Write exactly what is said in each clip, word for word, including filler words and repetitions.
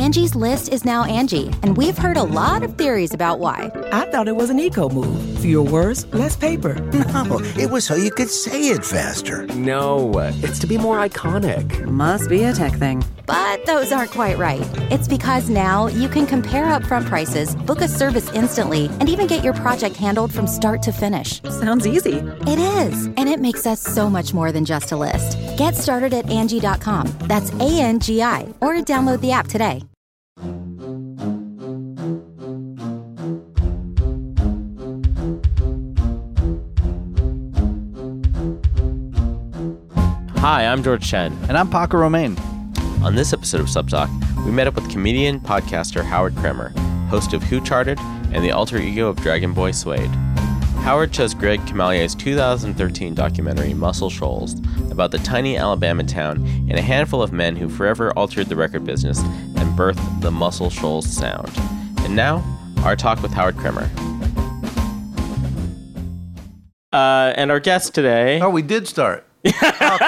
Angie's List is now Angie, and we've heard a lot of theories about why. I thought it was an eco move. Fewer words, less paper. No, it was so you could say it faster. No, it's to be more iconic. Must be a tech thing. But those aren't quite right. It's because now you can compare upfront prices, book a service instantly, and even get your project handled from start to finish. Sounds easy. It is, and it makes us so much more than just a list. Get started at Angie dot com. That's A N G I, or download the app today. Hi, I'm George Chen. And I'm Paco Romain. On this episode of Subtalk, we met up with comedian podcaster Howard Kramer, host of Who Charted and the alter ego of Dragon Boy Suede. Howard chose Greg Camalier's two thousand thirteen documentary Muscle Shoals about the tiny Alabama town and a handful of men who forever altered the record business and birthed the Muscle Shoals sound. And now, our talk with Howard Kramer. Uh, and our guest today... Oh, we did start. Okay.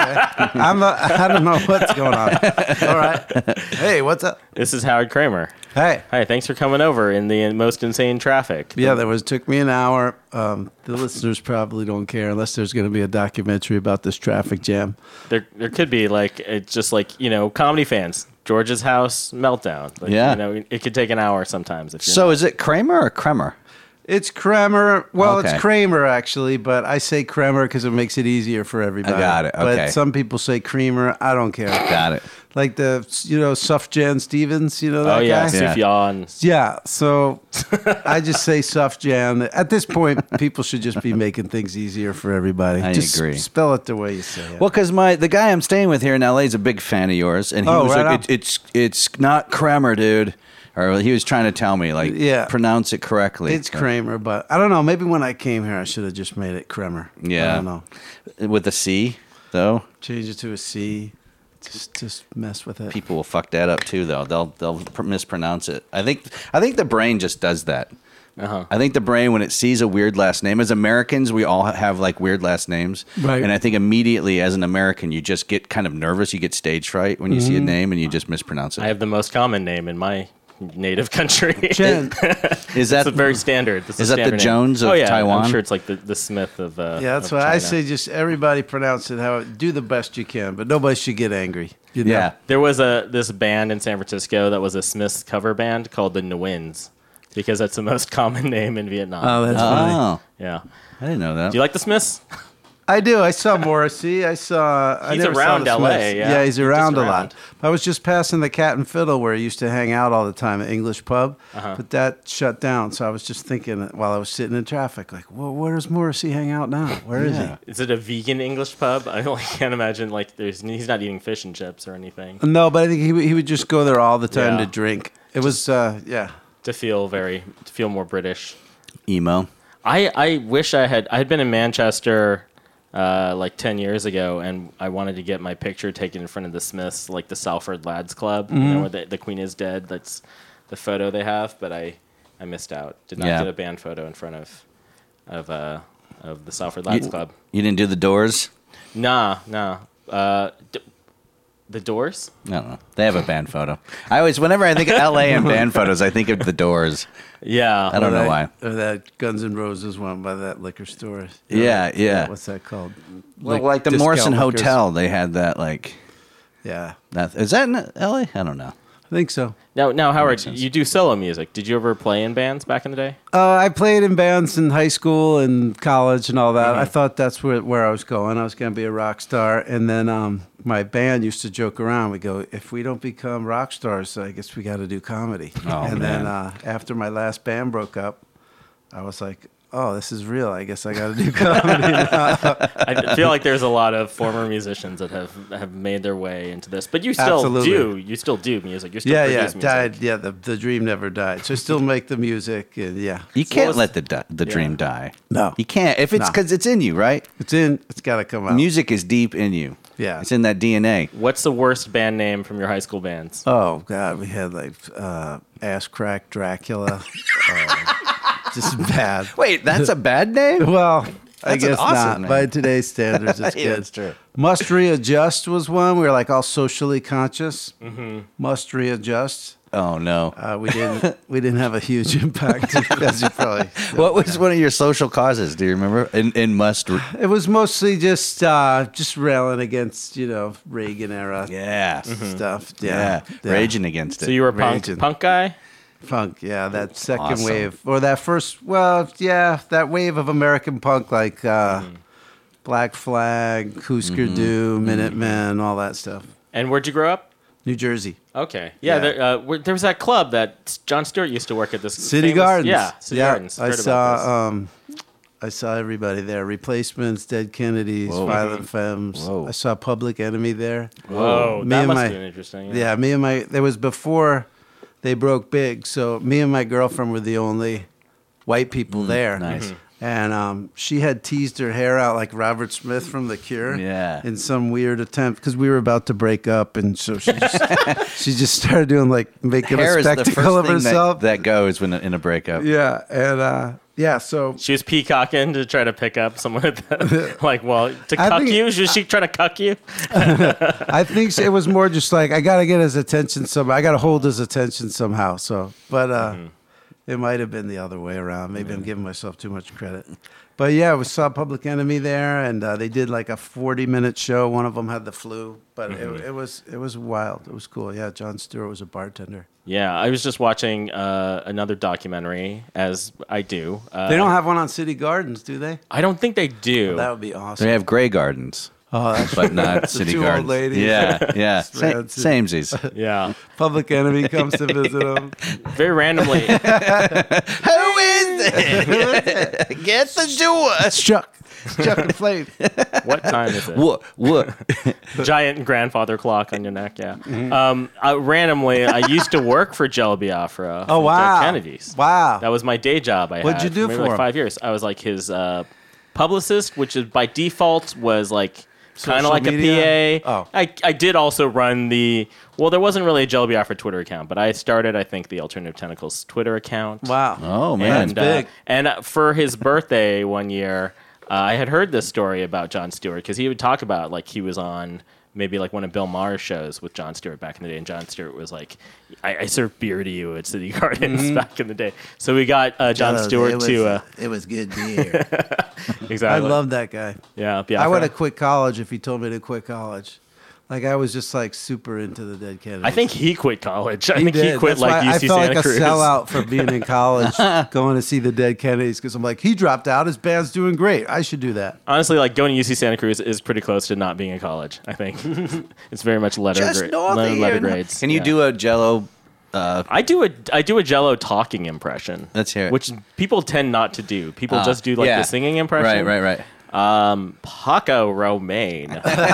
I'm a, I don't know what's going on. All right. Hey, what's up? This is Howard Kramer. Hey. Hi, thanks for coming over in the most insane traffic. Yeah, that was took me an hour. Um, the listeners probably don't care unless there's going to be a documentary about this traffic jam. There there could be, like, it's just like, you know, comedy fans. George's House meltdown. Like, yeah. You know, it could take an hour sometimes. If you're so not. Is it Kramer or Kremer? It's Kramer. Well, Okay. it's Kramer, actually, but I say Kramer because it makes it easier for everybody. I got it. Okay. But some people say Creamer. I don't care. Got it. Like the, you know, Sufjan Stevens, you know that Oh, yeah, guy? Yeah. Sufjan. Yeah, so I just say Sufjan. At this point, people should just be making things easier for everybody. I just agree. Spell it the way you say it. Well, because my the guy I'm staying with here in L A is a big fan of yours, and he Oh, was right like, on. it, "It's it's not Kramer, dude," or he was trying to tell me like, Yeah. pronounce it correctly. It's Kramer, but I don't know. Maybe when I came here, I should have just made it Kremer. Yeah. I don't know. with a C though. Change it to a C. Just, just mess with it. People will fuck that up too, though. They'll they'll pr- mispronounce it. I think I think the brain just does that. Uh-huh. I think the brain, when it sees a weird last name, as Americans, we all have like weird last names, Right. And I think immediately, as an American, you just get kind of nervous. You get stage fright when you see a name and you just mispronounce it. I have the most common name in my native country. Jen. Is that It's very standard. This is that standard the name. Jones of oh, yeah, Taiwan? I'm sure it's like the, the Smith of uh, Yeah, that's of why I China. say just everybody pronounce it how do the best you can, but nobody should get angry. You know? Yeah. There was a this band in San Francisco that was a Smiths cover band called the Nguyen's because that's the most common name in Vietnam. Oh, that's funny. Oh, yeah. I didn't know that. Do you like the Smiths? I do. I saw Morrissey. I saw. I He's never saw around the L A, Smiths. yeah. he's He's around just a around. lot. I was just passing the Cat and Fiddle where he used to hang out all the time, an English pub, Uh-huh. but that shut down. So I was just thinking while I was sitting in traffic, like, well, where does Morrissey hang out now? Where is Yeah. Is it a vegan English pub? I like, can't imagine like there's he's not eating fish and chips or anything he? No, but I think he would- he would just go there all the time Yeah. to drink. It was, uh, yeah. to feel very to feel more British. Emo. I, I wish I had I had been in Manchester uh, like ten years ago, and I wanted to get my picture taken in front of the Smiths, like the Salford Lads Club, you know, where the, the Queen is dead. That's the photo they have, but I, I missed out. Did not Yeah. get a band photo in front of of uh, of the Salford Lads You, Club. you didn't do the Doors? Nah, nah. Uh, d- the Doors? I don't know. They have a band photo. I always, whenever I think of L A and band photos, I think of the Doors. Yeah. I don't know why. Or that Guns N' Roses one by that liquor store. Yeah, yeah. What's that called? Well, like the discount Morrison liquors. Hotel, they had that like. Yeah, That is that in L A? I don't know. I think so. Now, now, Howard, makes sense. you do solo music. Did you ever play in bands back in the day? Uh, I played in bands in high school and college and all that. Mm-hmm. I thought that's where, where I was going. I was going to be a rock star. And then um, my band used to joke around. We go, if we don't become rock stars, I guess we got to do comedy. Oh, and man. then uh, after my last band broke up, I was like, oh, this is real. I guess I got to do comedy now. I feel like there's a lot of former musicians that have, have made their way into this, but you still Absolutely. do. You still do music. You still Yeah, produce yeah, music. died. Yeah, the, the dream never died. So I still make the music. And yeah, You So what can't was- let the di- the Yeah. dream die. No. you can't. If it's No. because it's in you, right? it's in. It's got to come out. Music is deep in you. Yeah. it's in that D N A. What's the worst band name from your high school bands? Oh God, we had like uh, Ass Crack Dracula. uh, just bad. Wait, that's a bad name. Well, I That's an guess awesome not. name. By today's standards, it's Yeah, good. that's true. Must Readjust was one. We were like all socially conscious. Mm-hmm. Must Readjust. Oh no. Uh, we didn't we didn't have a huge impact, as you probably. What was one of your social causes? Do you remember? In, in must. It was mostly just uh, just railing against, you know, Reagan era Yeah. stuff. Yeah. Yeah, yeah. Raging against it. So you were a punk Raging. punk guy? Punk, yeah, that second Awesome. wave or that first. Well, yeah, that wave of American punk, like uh, Mm-hmm. Black Flag, Husker Du, Minutemen, all that stuff. And where'd you grow up? New Jersey. Okay. Yeah, Yeah. There, uh, where- there was that club that John Stewart used to work at. This City famous- Gardens. Yeah, City yeah, Gardens. I Heard about this. saw. Um, I saw everybody there. Replacements, Dead Kennedys, Whoa. Violent Femmes. Whoa. I saw Public Enemy there. Whoa, Me that and must my- have been interesting. Yeah, me and my. There was before they broke big, so me and my girlfriend were the only white people there. nice. And um, she had teased her hair out like Robert Smith from The Cure. Yeah. In some weird attempt, because we were about to break up, and so she just, she just started doing like making Hair a is the spectacle first of thing herself. that, that goes when in a breakup. yeah, and uh, yeah, so She was peacocking to try to pick up someone with that. Like, well, to I cuck think- you? Was she trying to cuck you? I think it was more just like I got to get his attention somehow. I got to hold his attention somehow. So, but uh, it might have been the other way around. Maybe I'm giving myself too much credit. But yeah, we saw Public Enemy there, and uh, they did like a forty minute show. One of them had the flu, but it, it was it was wild. It was cool. Yeah, John Stewart was a bartender. Yeah, I was just watching uh, another documentary, as I do. Uh, They don't have one on City Gardens, do they? I don't think they do. That would be awesome. They have Grey Gardens, Oh, that's but not City two old Gardens. ladies. Yeah, yeah. Sa- Rad city. samesies. yeah, Public Enemy comes to visit them. very randomly. Who is it? Get the door. Chuck, Chuck and Flame. What time is it? What? What? Giant grandfather clock on your neck. Yeah. Um, uh, randomly, I used to work for Jello Biafra. Oh for wow, Dead Kennedys. Wow. That was my day job. I What'd had you do for maybe for like him? five years. I was like his uh, publicist, which is by default was like kind Social of like media? a P A. Oh. I I did also run the well. There wasn't really a Jello Biafra Twitter account, but I started I think the Alternative Tentacles Twitter account. Wow. Oh man. And, big. Uh, and uh, for his birthday one year, uh, I had heard this story about Jon Stewart because he would talk about like he was on maybe like one of Bill Maher's shows with Jon Stewart back in the day, and Jon Stewart was like, "I, I served beer to you at City Gardens back in the day." So we got uh, Jon Jello, Stewart it was, to uh, It was good beer. exactly. I love that guy. yeah. I Biafra. would have quit college if he told me to quit college. Like I was just like super into the Dead Kennedys. I think he quit college. I he think did. he quit That's like why U C I felt Santa like Cruz. a sellout for being in college, going to see the Dead Kennedys because I'm like, he dropped out. His band's doing great. I should do that. Honestly, like going to U C Santa Cruz is pretty close to not being in college. I think it's very much letter Just gra- north of letter, letter here. grades. Can you Yeah. do a Jello? Uh, I do a I do a Jello talking impression. Let's hear it. Which people tend not to do. People uh, just do like yeah. the singing impression. Right, right, right. Um, Paco Romaine.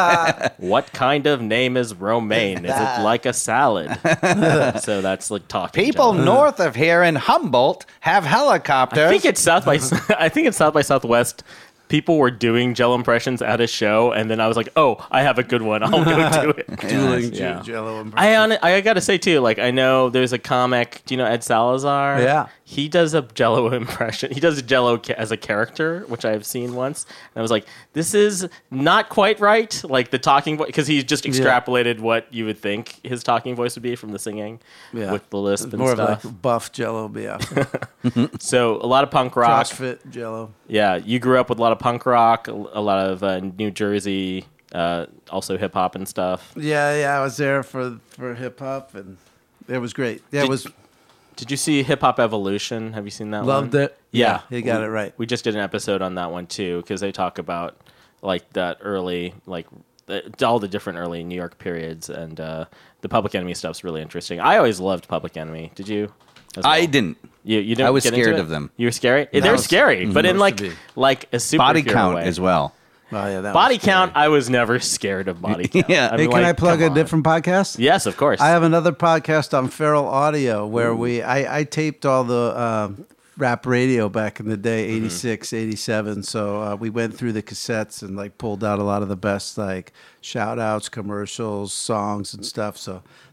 What kind of name is Romaine? Is it like a salad? So that's like talking. People Jello. north of here in Humboldt have helicopters. I think it's South by I think it's South by Southwest. People were doing Jello impressions at a show, and then I was like, "Oh, I have a good one. I'll go do it." Dueling Yeah. Jello and I on I gotta say too, like I know there's a comic. Do you know Ed Salazar? Yeah. he does a Jello impression. He does Jello ca- as a character, which I've seen once. And I was like, this is not quite right. Like the talking voice, because he just extrapolated what you would think his talking voice would be from the singing Yeah. with the lisp and More stuff. of like buff Jello Biafra. So a lot of punk rock. CrossFit Jello. Yeah, you grew up with a lot of punk rock, a a lot of uh, New Jersey, uh, also hip hop and stuff. Yeah, yeah. I was there for for hip hop, and it was great. Yeah, it Did- was. Did you see Hip Hop Evolution? Have you seen that one? Loved it. Yeah, he got we, it right. We just did an episode on that one too because they talk about like that early, like the, all the different early New York periods, and uh, the Public Enemy stuff's really interesting. I always loved Public Enemy. Did you? as I well? didn't. You, you didn't I was get into scared it? of them. You were scary. That They're was- scary, but in like supposed to be. like a superhero Body count way. as well. Oh yeah, that Body was scary. count. I was never scared of body count. Yeah. I Hey, mean, can like, I plug come a on. different podcast? Yes, of course. I have another podcast on Feral Audio where we I, I taped all the um, rap radio back in the day, eighty-six, eighty-seven. So uh, we went through the cassettes and like pulled out a lot of the best like shout outs, commercials, songs and stuff. So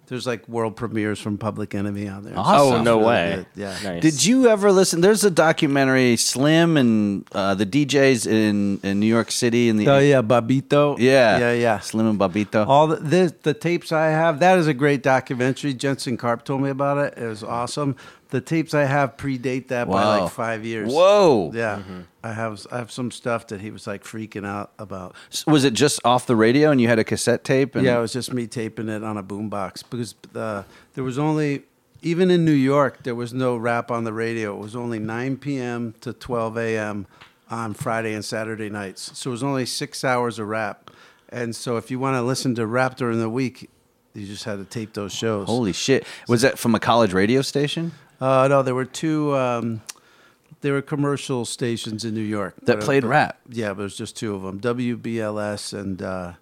there's like world premieres from Public Enemy on there. Oh, no Really way. good. Yeah. Nice. Did you ever listen? There's a documentary, Slim and uh, the D Js in, in New York City. In the Oh yeah, Babito. yeah, yeah, yeah. Slim and Babito. All the, the the tapes I have. That is a great documentary. Jensen Karp told me about it. It was awesome. The tapes I have predate that by Wow. like five years. Whoa. Yeah, I have I have some stuff that he was like freaking out about. Was it just off the radio and you had a cassette tape? And Yeah, it was just me taping it on a boombox because uh, there was only, even in New York, there was no rap on the radio. It was only nine p.m. to twelve a.m. on Friday and Saturday nights. So it was only six hours of rap. And so if you want to listen to rap during the week, you just had to tape those shows. Holy shit. Was that from a college radio station? Uh, no, there were two. Um, there were commercial stations in New York That But- played but- rap? Yeah, but it was just two of them: W B L S and uh,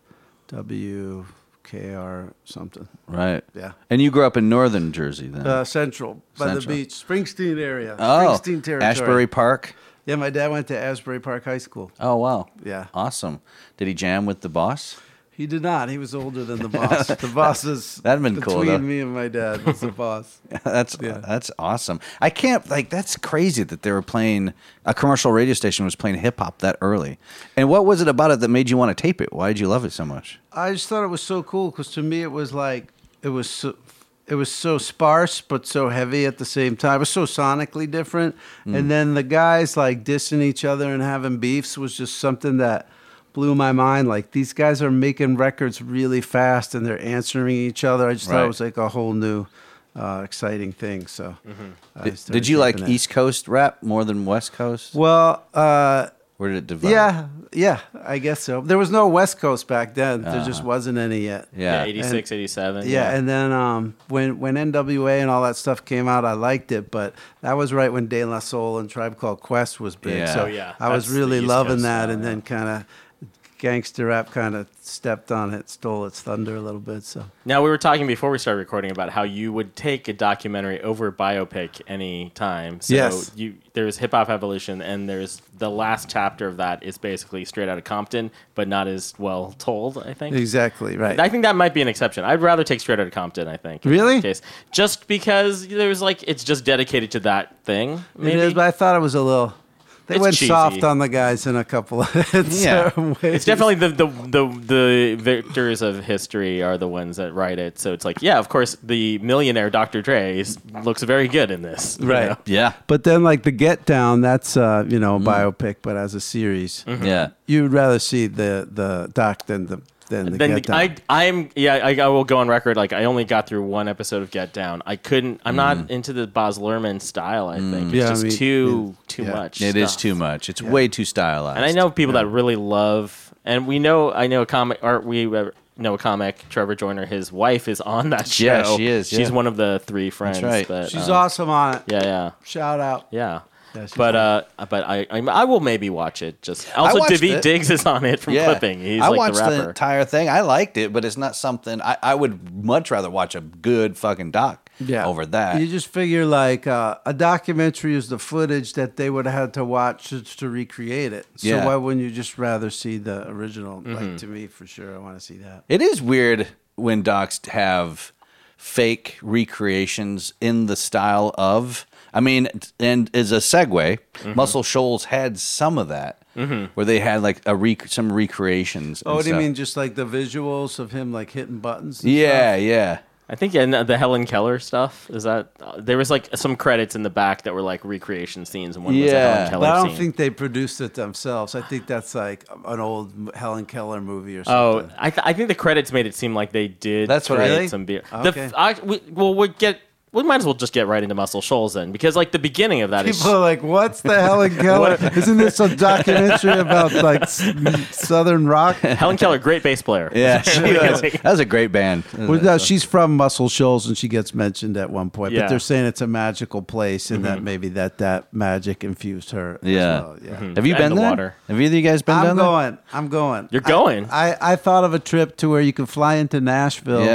W K R something. Right. Yeah. And you grew up in northern Jersey then? Uh, Central, by Central. the beach, Springsteen area. oh, Springsteen territory. Ashbury Park? Yeah, my dad went to Asbury Park High School. Oh, wow. Yeah. Awesome. Did he jam with the boss? He did not. He was older than the boss. The boss is That'd been cool, between though. me and my dad was the boss. That's Yeah. that's awesome. I can't like that's crazy that they were playing a commercial radio station was playing hip hop that early. And what was it about it that made you want to tape it? Why did you love it so much? I just thought it was so cool because to me it was like it was so, it was so sparse but so heavy at the same time. It was so sonically different, Mm. and then the guys like dissing each other and having beefs was just something that blew my mind. Like these guys are making records really fast and they're answering each other. I just thought Right. it was like a whole new, uh, exciting thing. So, I Did, started did you like taping it. East Coast rap more than West Coast? Well, uh, Where did it develop? yeah, yeah, I guess so. There was no West Coast back then. There just wasn't any yet. Yeah, Yeah. eighty-six, eighty-seven. Yeah, and then um, when when N W A and all that stuff came out, I liked it, but that was right when De La Soul and Tribe Called Quest was big. Yeah. So Oh, yeah. I was That's the really East loving Coast that, style, and yeah. then kind of gangster rap kind of stepped on it, stole its thunder a little bit. So Now, we were talking before we started recording about how you would take a documentary over a biopic any time. So Yes. you, there's Hip Hop Evolution, and there's the last chapter of that is basically straight out of Compton, but not as well told, I think. exactly right. I think that might be an exception. I'd rather take Straight Outta Compton, I think. in Really? that case. Just because there's like, it's just dedicated to that thing. Maybe. It is, but I thought it was a little. They It's went cheesy. soft on the guys in a couple of Yeah. certain ways. It's definitely the, the the the victors of history are the ones that write it. So it's like, yeah, of course, the millionaire Doctor Dre is, looks very good in this. you Right. know? Yeah. But then, like the Get Down, that's uh, you know a Mm. biopic, but as a series. Yeah. You'd rather see the the doc than the than the Then Get the, Down. I I'm yeah I, I will go on record, like I only got through one episode of Get Down. I couldn't. I'm not into the Baz Luhrmann style. I think it's Yeah, I just mean, too too yeah. much. It is stuff. too much. It's way too stylized. And I know people that really love, and we know, I know a comic, or we uh, know a comic, Trevor Joyner, his wife is on that show. Yeah, she is, She's yeah. one of the three friends. right. But, She's um, awesome on it. Yeah, yeah, Shout out. yeah. Yeah, she's but uh, but I, I I will maybe watch it. Just also, watched Daveed it. Diggs is on it from Yeah. Clipping. He's I like watched the the, rapper. entire thing. I liked it, but it's not something I, I would much rather watch a good fucking doc Yeah. over that. You just figure like uh, a documentary is the footage that they would have had to watch to, to recreate it. So Yeah. why wouldn't you just rather see the original? Mm-hmm. Like to me, for sure, I want to see that. It is weird when docs have fake recreations in the style of. I mean, and as a segue, Mm-hmm. Muscle Shoals had some of that, where they had like a rec- some recreations. Oh, and what do you stuff. mean? Just like the visuals of him like hitting buttons? And Yeah, stuff? yeah. I think and the Helen Keller stuff is that uh, there was like some credits in the back that were like recreation scenes, and one was a Yeah. Helen Keller But I don't scene. think they produced it themselves. I think that's like an old Helen Keller movie or Oh, something. I, th- I think the credits made it seem like they did. That's what I- create Really? some beer. Okay. The f- I, we, well, we get. We might as well just get right into Muscle Shoals then, because like the beginning of that is People are like, "What's the Helen Keller? Isn't this a documentary about like s- Southern rock?" Helen Keller, great bass player. Yeah, she was, that was a great band. Well, no, she's from Muscle Shoals, and she gets mentioned at one point. Yeah. But they're saying it's a magical place, and that maybe that that magic infused her. as Yeah. well. yeah. Have you And been the there? water. Have either of you guys been I'm down there? going. I'm going. You're going? I, I I thought of a trip to where you could fly into Nashville. Yeah.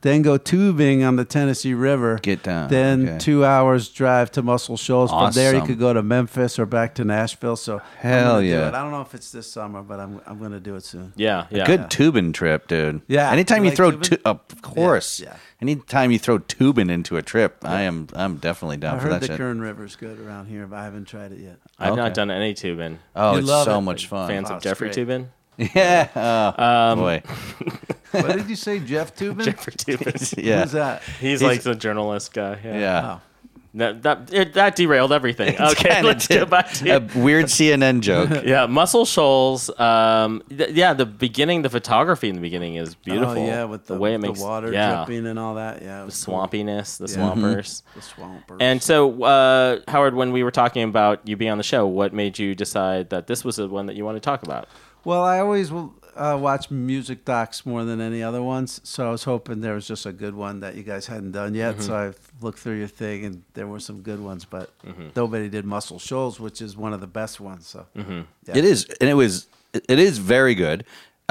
then go tubing on the Tennessee River. Get down, Then okay. two hours drive to Muscle Shoals. From there, you Awesome. could go to Memphis or back to Nashville. So Hell I'm gonna do yeah. it. I don't know if it's this summer, but I'm I'm going to do it soon. Yeah, yeah. Good tubing trip, dude. Yeah. Anytime You you, like throw, tubing? tu- of course. Yeah, yeah. Anytime you throw tubing into a trip, I am I'm definitely down I for heard that the shit. Kern River's good around here, but I haven't tried it yet. I've Okay. not done any tubing. Oh, You it's love so it. much fun. Fans Oh, of it's Jeffrey great. Tubin? Yeah. Oh, Um, boy. What did you say, Jeff Tubin? Jeffrey Tubin. Yeah. Who's that? He's, like the journalist guy. Yeah. Yeah. Oh. That that, it, that derailed everything. Okay, Kinda let's did. go back to a weird C N N joke. yeah, Muscle Shoals. Um, th- yeah, the beginning, the photography in the beginning is beautiful. Oh, yeah, with the, way it makes the water yeah, dripping and all that. Yeah, it the was cool. swampiness, the Yeah. swampers. The swampers. And so, uh, Howard, when we were talking about you being on the show, what made you decide that this was the one that you want to talk about? Well, I always will uh, watch music docs more than any other ones, so I was hoping there was just a good one that you guys hadn't done yet. Mm-hmm. So I looked through your thing, and there were some good ones, but nobody did Muscle Shoals, which is one of the best ones. So Mm-hmm. yeah. It is, and it was, it is very good.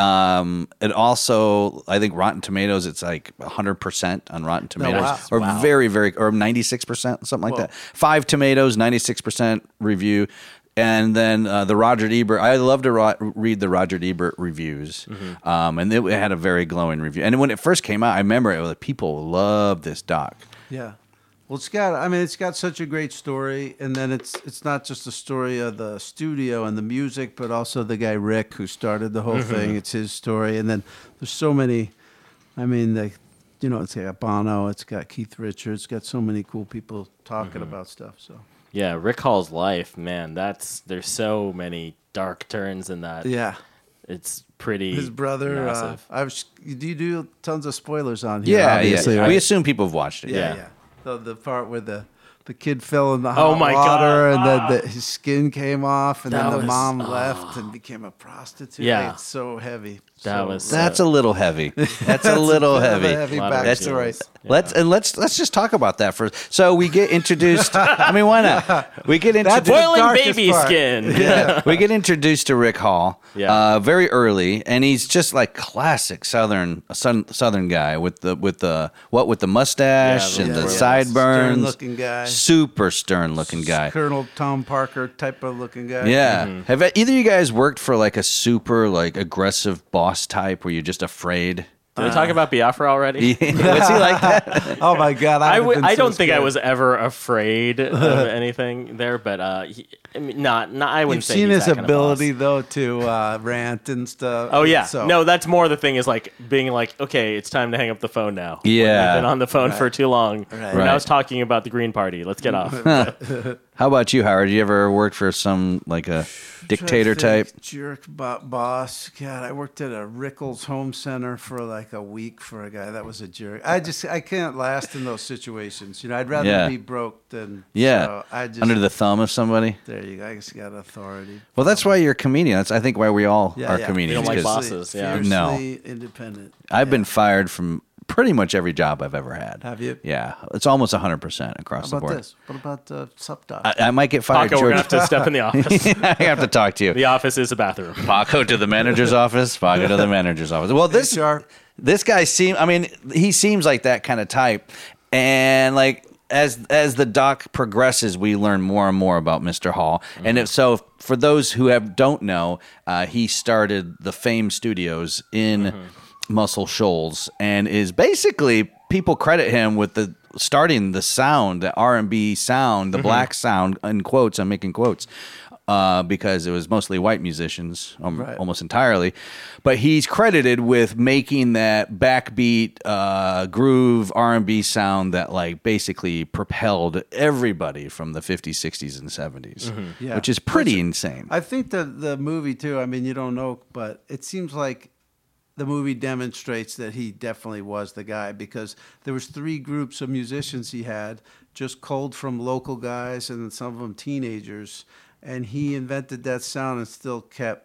Um, it also, I think Rotten Tomatoes, it's like one hundred percent on Rotten Tomatoes, wow. or Wow. very, very, or ninety-six percent, something like Whoa. that. Five tomatoes, ninety-six percent review. And then uh, the Roger Ebert, I love to ro- read the Roger Ebert reviews. Um, and it had a very glowing review. And when it first came out, I remember it was like, people loved this doc. Yeah. Well, it's got. I mean, it's got such a great story, and then it's it's not just the story of the studio and the music, but also the guy Rick who started the whole thing. It's his story, and then there's so many. I mean, the, you know, it's got Bono, it's got Keith Richards, it's got so many cool people talking about stuff. So Yeah, Rick Hall's life, man. That's there's so many dark turns in that. yeah, It's pretty. his brother. Uh, massive. I was. Do you do tons of spoilers on here? Yeah, obviously, yeah. right? We assume people have watched it. Yeah, Yeah. yeah. The, the part where the the kid fell in the Oh hot my water, God. and then the, his skin came off, and That then the was- mom left and became a prostitute. Yeah. It's so heavy. That So- was- That's a little heavy. That's a little bit of a heavy. heavy Lot of That's backstory. visuals. Let's and let's let's just talk about that first. So we get introduced. I mean, why not? We get That's introduced. what- Boiling darkest baby part. skin. Yeah. We get introduced to Rick Hall, Yeah. uh, very early, and he's just like classic Southern southern, southern guy with the with the what with the mustache Yeah, and the- the yeah. sideburns, Stern-looking guy. super stern looking guy. Colonel Tom Parker type of looking guy. Yeah. Mm-hmm. Have either of you guys worked for like a super like aggressive boss type where you're just afraid? Did we talk about Biafra already? Was he like that? Oh my God! I I, w- I don't think I was ever afraid of anything there, but uh, he, I mean, not, not. I wouldn't You've say seen he's his that kind of boss. ability though to uh, rant and stuff. Oh yeah, So, no, that's more the thing is like being like, okay, it's time to hang up the phone now. When Yeah. we've been on the phone for too long. Right. We're now Right. talking about the Green Party. Let's get off. How about you, Howard? You ever worked for some like a dictator Trying to type? think, jerk bo- boss. God, I worked at a Rickles Home Center for like a week for a guy that was a jerk. I just I can't last in those situations. You know, I'd rather Yeah. be broke than Yeah, So I just under the thumb of somebody. there you go. I just got authority. Well, that's why you're a comedian. That's I think why we all Yeah, are yeah. comedians. We don't like 'cause bosses, yeah. Fiercely independent. I've been fired from pretty much every job I've ever had. Have you? Yeah, it's almost one hundred percent across How the about board. this? What about uh, Subdoc? I, I might get fired. Paco, we're gonna George. have to step in the office. I have to talk to you. The office is a bathroom. Paco to the manager's office. Paco to the manager's office. Well, this H R. this guy seem. I mean, he seems like that kind of type, and like as as the doc progresses, we learn more and more about Mister Hall. And if so, for those who have don't know, uh, he started the Fame Studios in Muscle Shoals, and is basically people credit him with the starting the sound, the R and B sound, the black sound in quotes. I'm making quotes. Uh, because it was mostly white musicians, um, Right. almost entirely. But he's credited with making that backbeat, uh, groove R and B sound that like basically propelled everybody from the fifties, sixties, and seventies, Yeah. which is pretty insane. I think the the movie too. I mean, you don't know, but it seems like the movie demonstrates that he definitely was the guy, because there was three groups of musicians he had, just culled from local guys, and some of them teenagers, and he invented that sound and still kept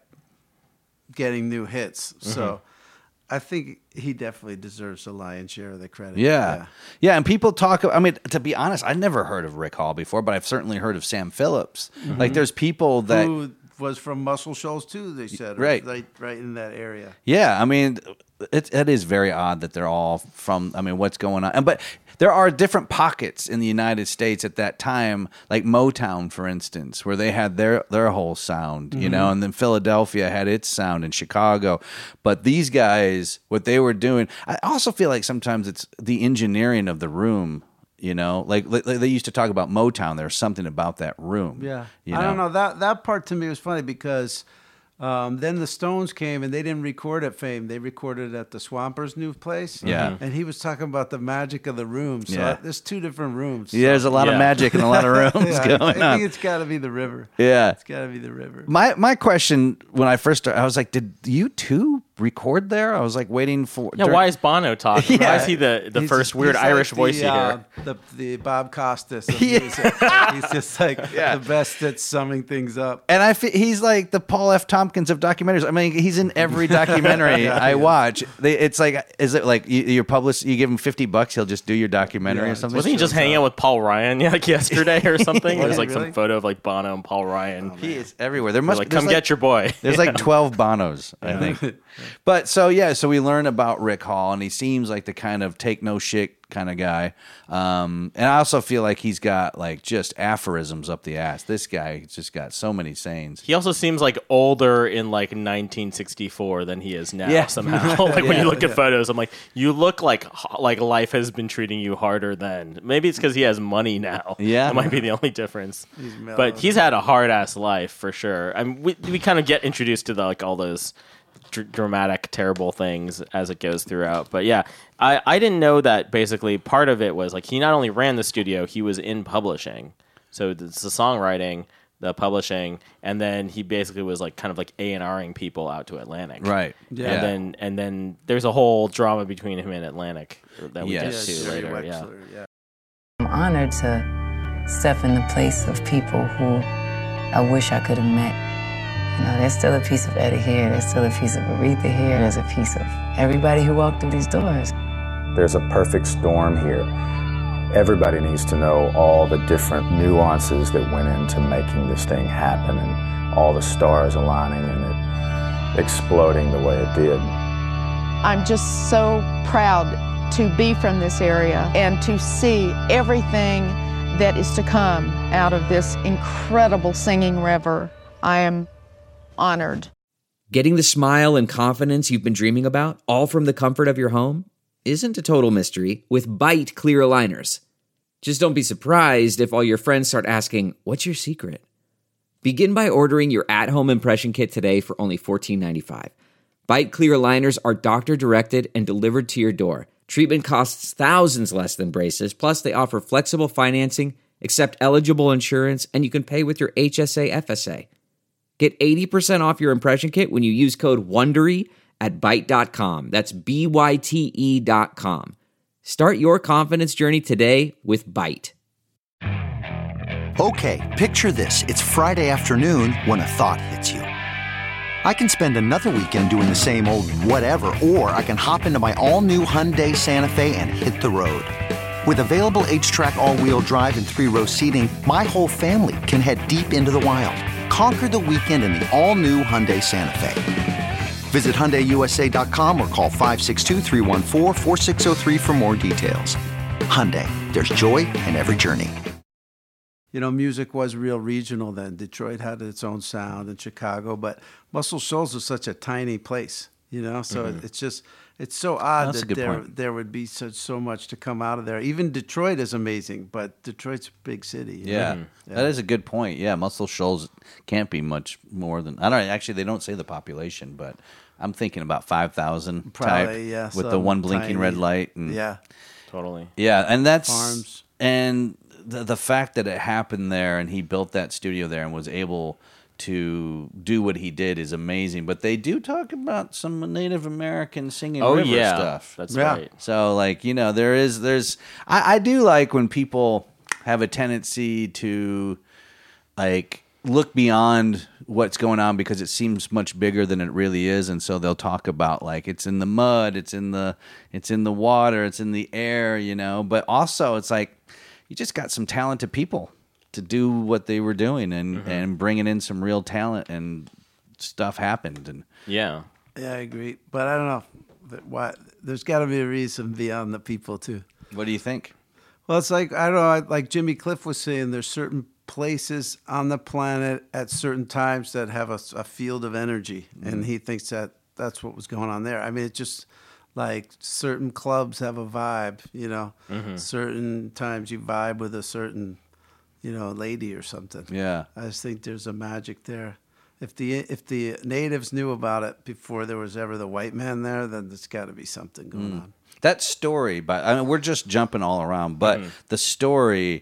getting new hits. So I think he definitely deserves the lion's share of the credit. Yeah. yeah. And people talk, I mean, to be honest, I'd never heard of Rick Hall before, but I've certainly heard of Sam Phillips. Like there's people that. Who was from Muscle Shoals too. They said Right. right, right in that area. Yeah, I mean, it it is very odd that they're all from. I mean, what's going on? And but there are different pockets in the United States at that time, like Motown, for instance, where they had their their whole sound, you know, and then Philadelphia had its sound, in Chicago. But these guys, what they were doing, I also feel like sometimes it's the engineering of the room. You know, like, like they used to talk about Motown. There's something about that room. Yeah, you I don't know that that part to me was funny because um, then the Stones came and they didn't record at Fame. They recorded at the Swampers' new place. Yeah. and he was talking about the magic of the room. So Yeah. there's two different rooms. Yeah, there's a lot Yeah. of magic in a lot of rooms Yeah, going I on. think it's got to be the river. Yeah. It's got to be the river. My my question when I first started, I was like, did you two record there? I was like waiting for. Yeah, dur- why is Bono talking? Why Yeah. is he the, the He's first just- weird he's like Irish the, voice you uh, hear? The the Bob Costas of Yeah. music. He's just like Yeah. the best at summing things up. And I fe- he's like the Paul F. Tompkins of documentaries. I mean, he's in every documentary Yeah, I he is. watch. They, it's like, is it like you, your publicist? You give him fifty bucks, he'll just do your documentary Yeah, or something. Wasn't he just shows hanging up. out with Paul Ryan yeah, like yesterday or something? Was There's he like really? some photo of like Bono and Paul Ryan. He is everywhere. There They're must like, there's come like, get your boy. There's like twelve Bonos, I think. But so yeah, so we learn about Rick Hall, and he seems like the kind of take no shit kind of guy. Um, and I also feel like he's got like just aphorisms up the ass. This guy just got so many sayings. He also seems like older in like nineteen sixty-four than he is now Yeah. somehow. Like when Yeah, you look at yeah. photos, I'm like, you look like like life has been treating you harder then. Maybe it's because he has money now. Yeah. that might be the only difference. mellowed. But he's had a hard ass life for sure. I mean, we we kind of get introduced to the, like all those dr- dramatic, terrible things as it goes throughout. But yeah, I I didn't know that basically part of it was like he not only ran the studio, he was in publishing. So it's the songwriting, the publishing, and then he basically was like kind of like A and R-ing people out to Atlantic. Right. Yeah. And then and then there's a whole drama between him and Atlantic that we Yes. get to Jerry later. Yeah. Wexler, yeah. I'm honored to step in the place of people who I wish I could have met. You know, there's still a piece of Eddie here, there's still a piece of Aretha here, there's a piece of everybody who walked through these doors. There's a perfect storm here. Everybody needs to know all the different nuances that went into making this thing happen and all the stars aligning and it exploding the way it did. I'm just so proud to be from this area and to see everything that is to come out of this incredible singing river. I am honored. Getting the smile and confidence you've been dreaming about, all from the comfort of your home, isn't a total mystery with Bite Clear Aligners. Just don't be surprised if all your friends start asking, what's your secret? Begin by ordering your at-home impression kit today for only fourteen ninety-five. Bite Clear Aligners are doctor-directed and delivered to your door. Treatment costs thousands less than braces, plus they offer flexible financing, accept eligible insurance, and you can pay with your H S A F S A. Get eighty percent off your impression kit when you use code WONDERY at byte dot com. That's B Y T E dot com. Start your confidence journey today with Byte. Okay, picture this. It's Friday afternoon when a thought hits you. I can spend another weekend doing the same old whatever, or I can hop into my all-new Hyundai Santa Fe and hit the road. With available H-Track all-wheel drive and three-row seating, my whole family can head deep into the wild. Conquer the weekend in the all-new Hyundai Santa Fe. Visit Hyundai U S A dot com or call five six two, three one four, four six zero three for more details. Hyundai, there's joy in every journey. You know, music was real regional then. Detroit had its own sound in Chicago, but Muscle Shoals was such a tiny place, you know? So Mm-hmm. it's just, it's so odd That's a that good there, point. there would be such so much to come out of there. Even Detroit is amazing, but Detroit's a big city. you Yeah, know? that is a good point. Yeah, Muscle Shoals can't be much more than I don't actually. They don't say the population, but I'm thinking about five thousand type Probably, yeah, with the some one blinking tiny- red light. And, Yeah. Totally. yeah, and that's Farms. and the the fact that it happened there and he built that studio there and was able to do what he did is amazing. But they do talk about some Native American singing Oh river yeah, stuff. that's Yeah. right. So, like, you know, there is, there's, I, I do like when people have a tendency to, like, look beyond what's going on because it seems much bigger than it really is. And so they'll talk about, like, it's in the mud, it's in the, it's in the water, it's in the air, you know. But also, it's like, you just got some talented people to do what they were doing and, Mm-hmm. and bringing in some real talent, and stuff happened. And Yeah. Yeah, I agree. But I don't know. But why, there's got to be a reason beyond the people, too. what do you think? Well, it's like, I don't know, like Jimmy Cliff was saying, there's certain places on the planet at certain times that have a, a field of energy. Mm-hmm. And he thinks that that's what was going on there. I mean, it's just like certain clubs have a vibe, you know. Mm-hmm. Certain times you vibe with a certain, you know, lady or something. Yeah. I just think there's a magic there. If the if the natives knew about it before there was ever the white man there, then there's got to be something going Mm. on. That story, but I mean, we're just jumping all around. But Mm-hmm. the story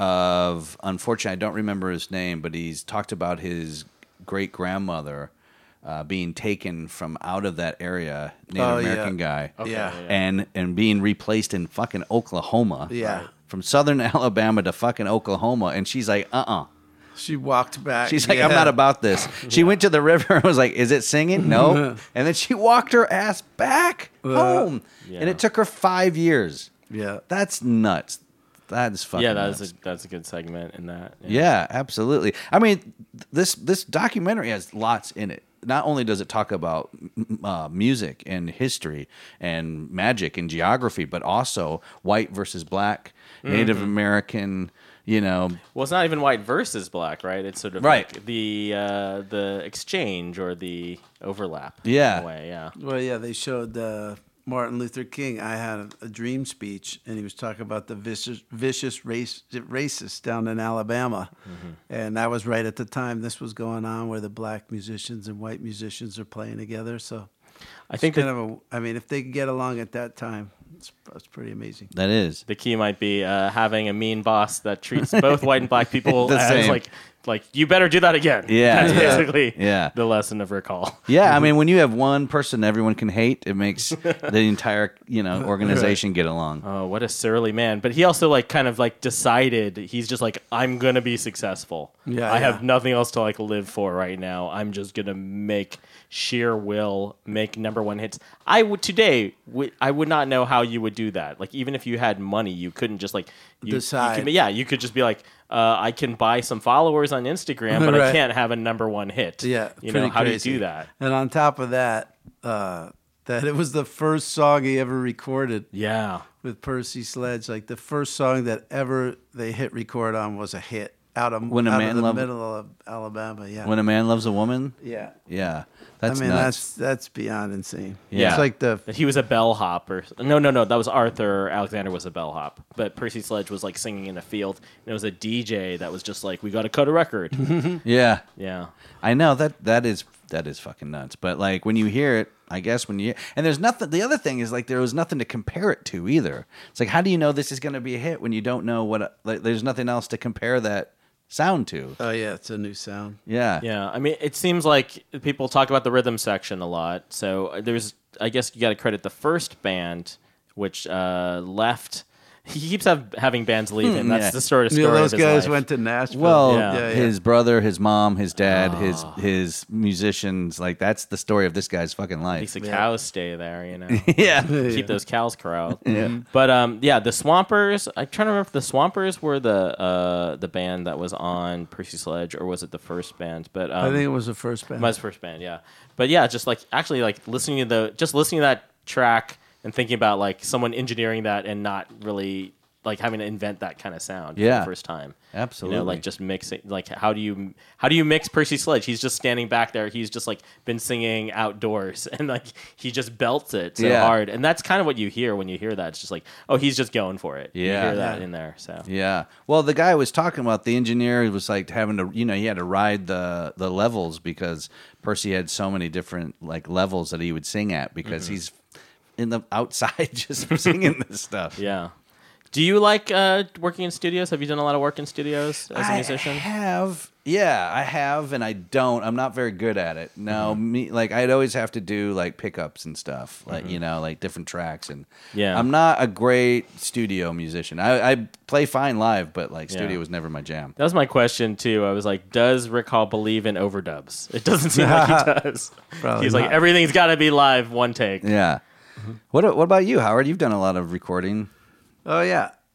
of, unfortunately, I don't remember his name, but he's talked about his great grandmother uh, being taken from out of that area, Native Oh, yeah. American guy, Okay, Yeah. yeah. and and being replaced in fucking Oklahoma, Yeah. Right. from southern Alabama to fucking Oklahoma, and she's like, uh uh She walked back. She's like, yeah. I'm not about this. She went to the river and was like, is it singing? No. And then she walked her ass back home. Yeah. And it took her five years. Yeah. That's nuts. That is fucking Yeah, that's nuts. a, that's a good segment in that. Yeah, absolutely. I mean, th- this this documentary has lots in it. Not only does it talk about m- uh, music and history and magic and geography, but also white versus black, Native Mhm. American, you know. Well, it's not even white versus black, right? It's sort of Right. like the uh, the exchange or the overlap. Yeah. In a way, yeah. Well, yeah, they showed uh, Martin Luther King. I had a, a dream speech, and he was talking about the vicious, vicious race, racists down in Alabama. Mm-hmm. And that was right at the time this was going on, where the black musicians and white musicians are playing together. So I think kind that- of a, I mean, if they could get along at that time, it's, it's pretty amazing. That is. The key might be uh, having a mean boss that treats both white and black people The as same. like, like you better do that again. Yeah, That's yeah. basically Yeah. the lesson of Rick Hall. Yeah, I mean, when you have one person everyone can hate, it makes the entire, you know, organization get along. Oh, what a surly man! But he also like kind of like decided he's just like, I'm gonna be successful. Yeah, I yeah. have nothing else to like live for right now. I'm just gonna make sheer will make number one hits. I would today. W- I would not know how you would do that. Like even if you had money, you couldn't just like you, Decide. You could, yeah, you could just be like, uh, I can buy some followers on Instagram, but I Right. can't have a number one hit. Yeah, you know pretty how crazy. do you do that? And on top of that, uh, that it was the first song he ever recorded. Yeah, with Percy Sledge, like the first song that ever they hit record on was a hit out of When a out Man of the Love- middle of Alabama. Yeah, When a man loves a woman? Yeah. Yeah. That's I mean, nuts. that's that's beyond insane. Yeah, It's like the that he was a bellhop, or no, no, no. That was Arthur Alexander was a bellhop, but Percy Sledge was like singing in a field, and it was a D J that was just like, "We got to cut a record." Yeah. Yeah. I know that that is that is fucking nuts. But like when you hear it, I guess when you and there's nothing the other thing is like there was nothing to compare it to either. It's like how do you know this is going to be a hit when you don't know what like there's nothing else to compare that sound to. Oh yeah, it's a new sound. Yeah. Yeah, I mean, it seems like people talk about the rhythm section a lot. So there's, I guess you got to credit the first band, which uh, left. He keeps have, having bands leaving. Hmm, That's yeah. the sort of You story know, those of his guys life. went to Nashville. Well, Yeah. Yeah, yeah. his brother, his mom, his dad, his Oh. his musicians, like that's the story of this guy's fucking At life. least the cows stay there, you know. Yeah. Keep those cows corralled. Yeah. But um, yeah, the Swampers. I'm trying to remember if the Swampers were the uh the band that was on Percy Sledge, or was it the first band? But um, I think it was the first band. It was the first band, yeah. But yeah, just like actually like listening to the just listening to that track and thinking about like someone engineering that and not really like having to invent that kind of sound for Yeah. the first time. Absolutely. You know, like just mixing like how do you how do you mix Percy Sledge? He's just standing back there. He's just like been singing outdoors and like he just belts it so Yeah. hard. And that's kind of what you hear when you hear that. It's just like, oh, he's just going for it. You Yeah. hear that Yeah. in there. So Yeah. Well, the guy was talking about the engineer was like having to, you know, he had to ride the the levels because Percy had so many different like levels that he would sing at because Mhm. he's in the outside just singing this stuff. Yeah. Do you like uh, working in studios? Have you done a lot of work in studios as a I musician? have. Yeah, I have, and I don't. I'm not very good at it. No, Mm-hmm. me like I'd always have to do like pickups and stuff, like you know, like different tracks, and Yeah. I'm not a great studio musician. I, I play fine live, but like Yeah. studio was never my jam. That was my question too. I was like, does Rick Hall believe in overdubs? It doesn't seem like he does. Probably He's like, not. everything's got to be live, one take. Yeah. What What about you, Howard? You've done a lot of recording. Oh yeah,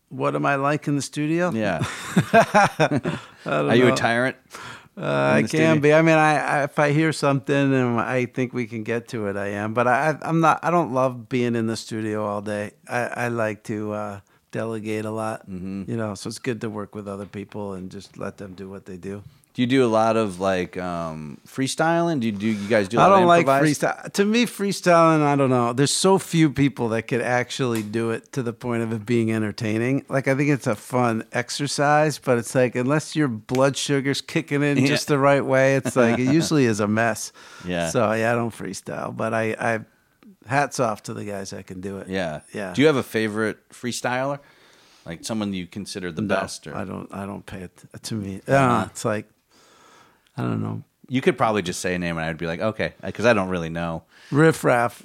What am I like in the studio? Yeah. I don't Are you know. a tyrant? Uh, I the can studio? be. I mean, I, I if I hear something and I think we can get to it, I am. But I, I'm not. I don't love being in the studio all day. I, I like to uh, delegate a lot. Mm-hmm. You know, so it's good to work with other people and just let them do what they do. Do you do a lot of like um, freestyling? Do you do you guys do? A I lot don't of like improvise? freestyle. To me, freestyling, I don't know. There's so few people that could actually do it to the point of it being entertaining. Like, I think it's a fun exercise, but it's like, unless your blood sugar's kicking in Yeah. just the right way, it's like, it usually is a mess. Yeah. So, yeah, I don't freestyle, but I, I hats off to the guys that can do it. Yeah. Yeah. Do you have a favorite freestyler? Like someone you consider the No, best? Or? I don't, I don't pay it to me. Uh, it's like, I don't know. You could probably just say a name and I'd be like, okay, because I don't really know. Riff Raff.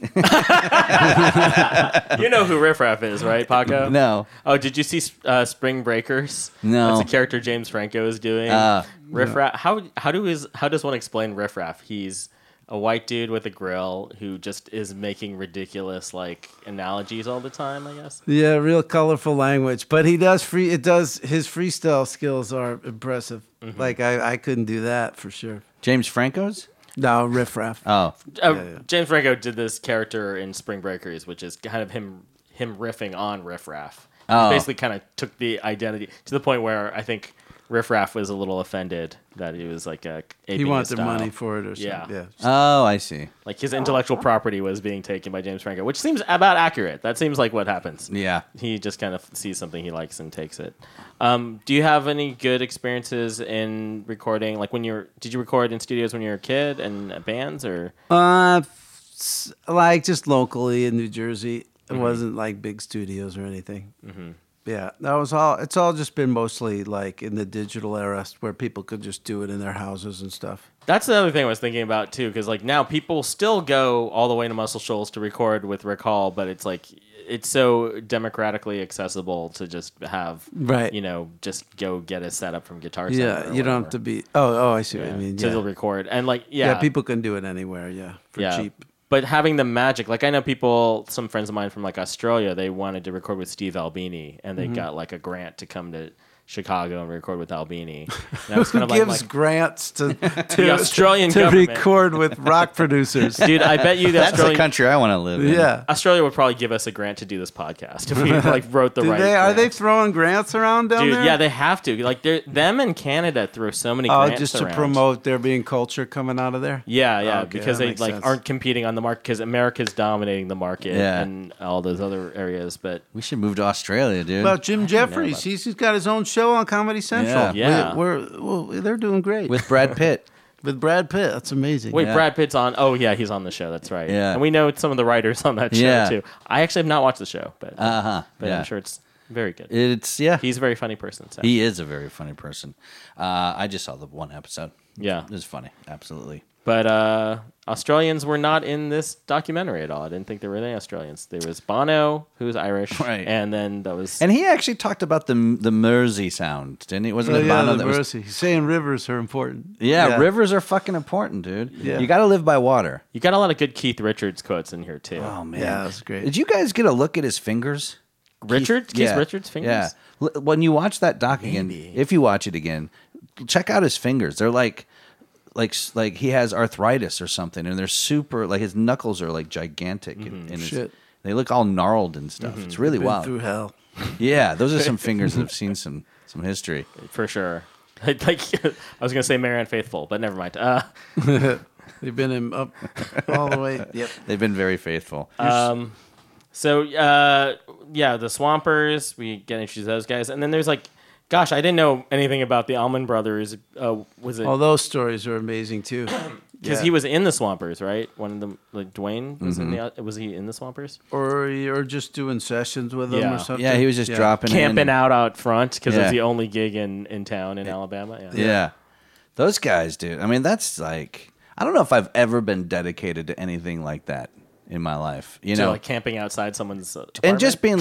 You know who Riff Raff is, right, Paco? No. Oh, did you see uh, Spring Breakers? No. That's a character James Franco is doing. Uh, Riff no. Raff. How how do is how does one explain Riff Raff? He's a white dude with a grill who just is making ridiculous like analogies all the time, I guess. Yeah, real colorful language. But he does free. It does. His freestyle skills are impressive. Mhm. Like I, I couldn't do that for sure. James Franco's? No, Riff Raff. Oh, Uh, Yeah, yeah. James Franco did this character in Spring Breakers, which is kind of him him riffing on Riff Raff. Oh. He basically kind of took the identity to the point where I think Riff Raff was a little offended that he was like a He wanted money for it or something. Yeah. Yeah. Oh, I see. Like his intellectual property was being taken by James Franco, which seems about accurate. That seems like what happens. Yeah. He just kind of sees something he likes and takes it. Um, do you have any good experiences in recording? Like when you're, did you record in studios when you were a kid and uh, bands or? Uh, s- like just locally in New Jersey. It Mhm. wasn't like big studios or anything. Mm-hmm. Yeah, that was all. It's all just been mostly like in the digital era where people could just do it in their houses and stuff. That's the other thing I was thinking about too, because like now people still go all the way to Muscle Shoals to record with Rick Hall, but it's like it's so democratically accessible to just have, Right. You know, just go get a setup from Guitar Yeah, Center. or you don't have whatever. to be. Oh, oh, I see what Yeah, you mean. to Yeah. record and like yeah, yeah, people can do it anywhere. Yeah, for yeah. cheap. But having the magic, like I know people, some friends of mine from like Australia, they wanted to record with Steve Albini, and they Mhm. got like a grant to come to Chicago and record with Albini. And I was Who kind of like, gives like, grants to, to the Australian to government. record with rock producers? Dude, I bet you the That's Australian the country I want to live in. Yeah. Australia would probably give us a grant to do this podcast if we like wrote the Do right. they, are grant. they throwing grants around down Dude, there? yeah, they have to. Like, they're, them and Canada throw so many Oh, grants just to around. promote there being culture coming out of there. Yeah, yeah, Okay, because that they makes like sense. aren't competing on the market because America's dominating the market Yeah. and all those other areas. But We should move to Australia, dude. Well, Jim Jeffries, he's, he's got his own show on Comedy Central. Yeah. Yeah. we're, we're well, they're doing great With Brad Pitt. with Brad Pitt. That's amazing. wait, Yeah. Brad Pitt's on. Oh yeah, he's on the show. That's right. Yeah. and we know some of the writers on that show Yeah. too. I actually have not watched the show, but Uh huh. but Yeah. I'm sure it's very good. It's yeah. He's a very funny person. So. He is a very funny person. Uh, I just saw the one episode. Yeah. It was funny. Absolutely. But uh, Australians were not in this documentary at all. I didn't think there were any Australians. There was Bono, who's Irish, Right. and then that was And he actually talked about the the Mersey sound, didn't he? Wasn't Oh, it yeah, Bono the that was? Mersey. He's saying rivers are important. Yeah, rivers are fucking important, dude. Yeah. You got to live by water. you got a lot of good Keith Richards quotes in here too. Oh man, Yeah, that's great. Did you guys get a look at his fingers? Richard, Keith, yeah. Richards' fingers. Yeah. L- When you watch that doc again, if you watch it again, check out his fingers. They're like, like, like he has arthritis or something, and they're super. Like his knuckles are like gigantic, and, and his, Shit. they look all gnarled and stuff. It's really Been wild. through hell. Yeah, those are some fingers that have seen some some history. for sure. Like I was gonna say Marianne Faithfull, but never mind. Uh, They've been in up all the way. Yep. They've been very faithful. um, so uh, yeah, the Swampers. We get introduced to those guys, and then there's like, gosh, I didn't know anything about the Allman Brothers. Uh, was it All those stories are amazing too. because Yeah. he was in the Swampers, right? One of them, like Dwayne, was Mm-hmm. in the was he in the Swampers? or or just doing sessions with them Yeah. or something. Yeah, he was just Yeah. dropping Camping in. out out front because Yeah. it's the only gig in, in town in Alabama. Yeah. Yeah. Those guys, dude. I mean, that's like I don't know if I've ever been dedicated to anything like that in my life. You So know, like camping outside someone's uh, and just apartment? being like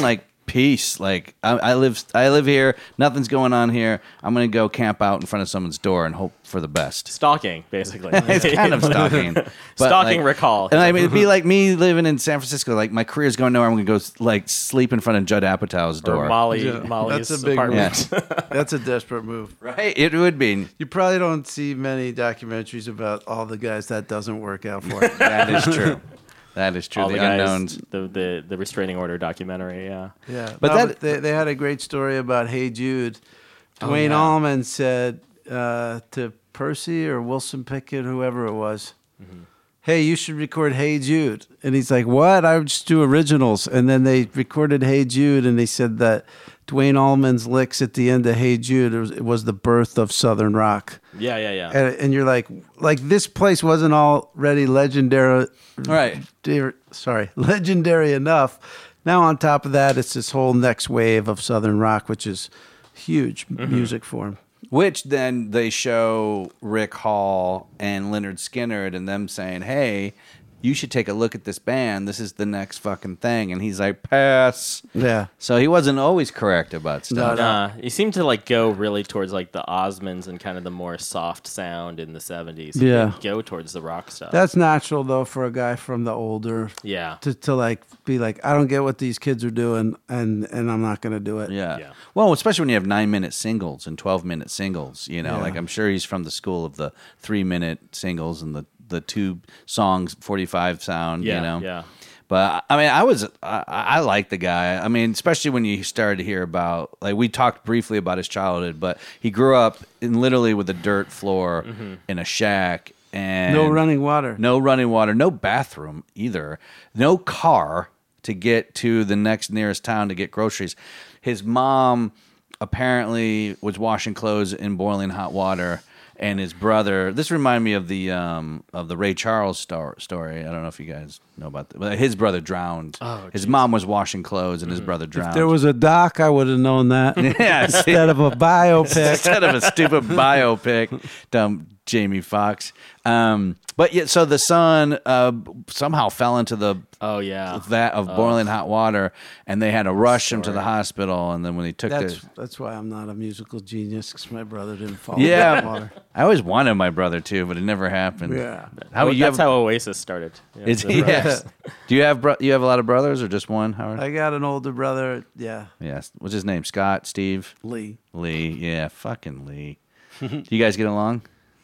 peace. Like I, I live, I live here. Nothing's going on here. I'm gonna go camp out in front of someone's door and hope for the best. Stalking, basically. It's kind of stalking. But Stalking like, Rick Hall. And I mean, it'd be like me living in San Francisco. Like my career's going nowhere. I'm gonna go like sleep in front of Judd Apatow's door. Or Molly, Yeah, Molly's that's a big apartment. move. That's a desperate move, right? It would be. You probably don't see many documentaries about all the guys that doesn't work out for. That is true. That is true. All the the guys, unknowns. the, the the restraining order documentary. Yeah, Yeah, But no, that- but they, they had a great story about Hey Jude. Oh, Dwayne yeah. Allman said uh, to Percy or Wilson Pickett, whoever it was, Mm-hmm. "Hey, you should record Hey Jude." And he's like, "What? I would just do originals." And then they recorded Hey Jude, and they said that Dwayne Allman's licks at the end of Hey Jude it was, it was the birth of Southern rock. yeah, yeah, yeah. And, and you're like, like this place wasn't already legendary, Right. dear- sorry, legendary enough. Now on top of that, it's this whole next wave of Southern rock, which is huge music form. Which then they show Rick Hall and Leonard Skinner and them saying, "Hey, you should take a look at this band. This is the next fucking thing." And he's like, "Pass." Yeah. So he wasn't always correct about stuff. Nah, you seem to like go really towards like the Osmonds and kind of the more soft sound in the seventies. You Yeah. didn't go towards the rock stuff. That's natural though for a guy from the older. Yeah. To, to like be like, I don't get what these kids are doing, and and I'm not gonna do it. Yeah. Yeah. Well, especially when you have nine minute singles and twelve minute singles, you know, Yeah. like I'm sure he's from the school of the three minute singles and the, the two songs, forty-five sound, Yeah, you know? yeah. But I mean, I was, I, I like the guy. I mean, especially when you started to hear about, like, we talked briefly about his childhood, but he grew up in literally with a dirt floor Mm-hmm. in a shack and No running water. no running water, no bathroom either, no car to get to the next nearest town to get groceries. His mom apparently was washing clothes in boiling hot water, and his brother. This reminded me of the um, of the Ray Charles star- story. I don't know if you guys know about that. But his brother drowned. Oh, his geez. mom was washing clothes, and his brother If drowned. there was a doc, I would have known that. Yeah, see? Instead of a biopic. Instead of a stupid biopic, dumb Jamie Foxx. Um, but yeah, so the son uh, somehow fell into the Oh yeah. vat of Oh. boiling hot water, and they had to rush him to the hospital. And then when they took That's the that's why I'm not a musical genius, because my brother didn't fall yeah, in the water. I always wanted my brother to, but it never happened. Yeah. how you That's have? how Oasis started. Yeah, It's, the yes. brothers. Do you have bro- you have a lot of brothers or just one, Howard? I got an older brother. Yeah, yes. What's his name? Scott, Steve, Lee. Lee. Yeah, fucking Lee. Do you guys get along?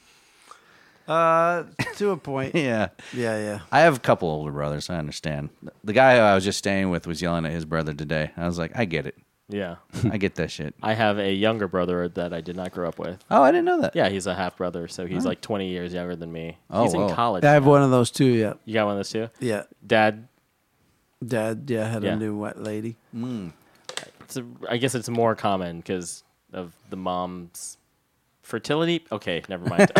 Uh, to a point. Yeah. Yeah, yeah. I have a couple older brothers. I understand. The guy I was just staying with was yelling at his brother today. I was like, I get it. Yeah. I get that shit. I have a younger brother that I did not grow up with. Oh, I didn't know that. Yeah, he's a half brother, so he's Oh. like twenty years younger than me. Oh, he's whoa. in college. I have now. one of those too. Yeah, You got one of those too? yeah. Dad, Dad, yeah, had Yeah. a new wet lady. it's a, I guess it's more common because of the mom's fertility. Okay, never mind.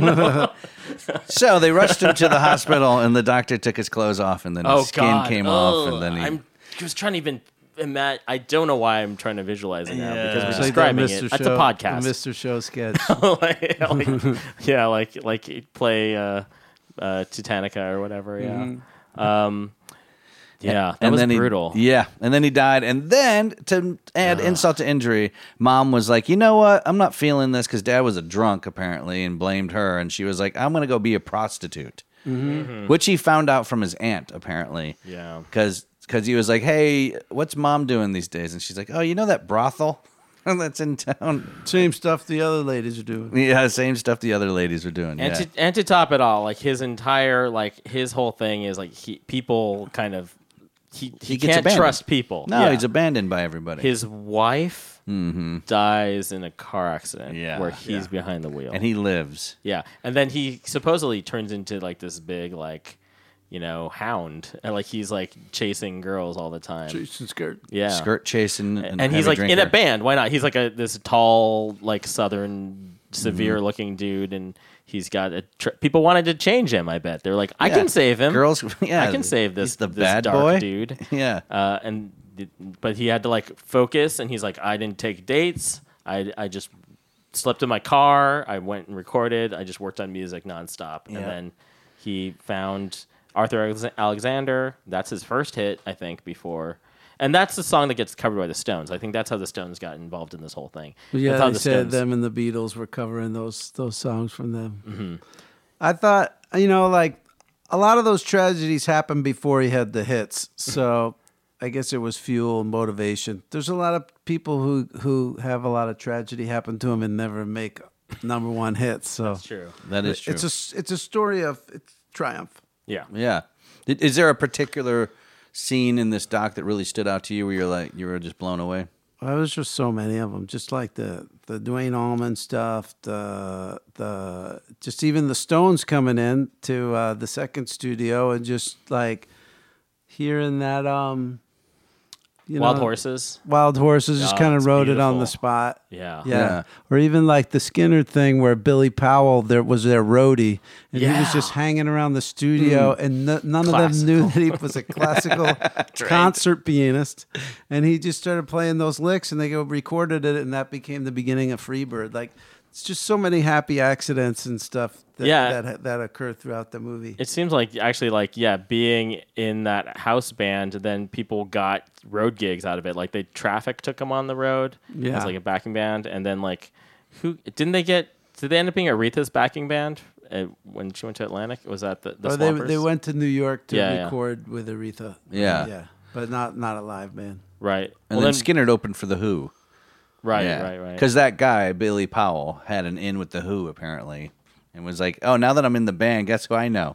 So they rushed him to the hospital, and the doctor took his clothes off, and then his oh skin God. came Ugh. off, and then he. I'm just trying to even imagine. I don't know why I'm trying to visualize it now because Yeah. we're It's like describing that it. Mister That's Show, a podcast. the Mister Show sketch. like, like- yeah, like like play uh, uh, Titanica or whatever. Yeah. Mm-hmm. Um, yeah, that and was then he- brutal. yeah, and then he died. And then to add insult to injury, mom was like, "You know what? I'm not feeling this," because dad was a drunk apparently and blamed her. And she was like, "I'm going to go be a prostitute," Mhm. which he found out from his aunt apparently. Yeah. because because he was like, "Hey, what's mom doing these days?" And she's like, "Oh, you know that brothel that's in town." Same stuff the other ladies are doing. Yeah, same stuff the other ladies were doing. And yeah. to and to top it all, like his entire like his whole thing is like he people kind of he he, gets can't abandoned. trust people. No, Yeah. he's abandoned by everybody. His wife Mm-hmm. dies in a car accident Yeah, where he's yeah. behind the wheel. and he lives. Yeah, and then he supposedly turns into like this big like, you know, hound, and like he's like chasing girls all the time. Jason skirt. Yeah, Skirt chasing, and, and he's heavy like in a drinker. band. Why not? He's like a this tall, like southern, severe looking dude, and he's got a. Tr- people wanted to change him. I bet they're like, I Yeah. can save him. Girls, yeah, I can save this. he's the this bad dark boy. dude. Yeah. uh, and but he had to like focus, and he's like, I didn't take dates. I I just slept in my car. I went and recorded. I just worked on music nonstop, Yeah. and then he found Arthur Alex- Alexander. That's his first hit, I think. Before. And that's the song that gets covered by the Stones. I think that's how the Stones got involved in this whole thing. Yeah, that's how they the said Stones- them and the Beatles were covering those those songs from them. Mm-hmm. I thought, you know, like a lot of those tragedies happened before he had the hits. So I guess it was fuel and motivation. There's a lot of people who, who have a lot of tragedy happen to them and never make number one hits. So That's true. That is true. It's a it's a story of it's triumph. Yeah. Yeah. Did- Is there a particular scene in this doc that really stood out to you where you're like, you were just blown away? Well, there's just so many of them. Just like the the Dwayne Allman stuff, the the just even the Stones coming in to uh, the second studio and just like hearing that um, you Wild know, Horses. Wild Horses just Oh, kind of it's wrote it on beautiful. the spot. Yeah. yeah, Yeah. Or even like the Skinner thing where Billy Powell there was their roadie and he was Yeah. just hanging around the studio and n- none of them knew that he was a classical concert pianist, and he just started playing those licks and they go recorded it and that became the beginning of Freebird. Like it's just so many happy accidents and stuff that Yeah. that, that occur throughout the movie. It seems like actually like yeah, being in that house band, then people got road gigs out of it. Like they Traffic took them on the road Yeah. as like a backing band, and then like who didn't they get? Did they end up being Aretha's backing band uh, when she went to Atlantic? Was that the, the Oh, they Swampers? they went to New York to Yeah, yeah. record with Aretha. Yeah. yeah, but not not a live band. right. And well, then, Skinner opened for The Who. right, right, right. Because that guy, Billy Powell, had an in with The Who, apparently, and was like, oh, now that I'm in the band, guess who I know?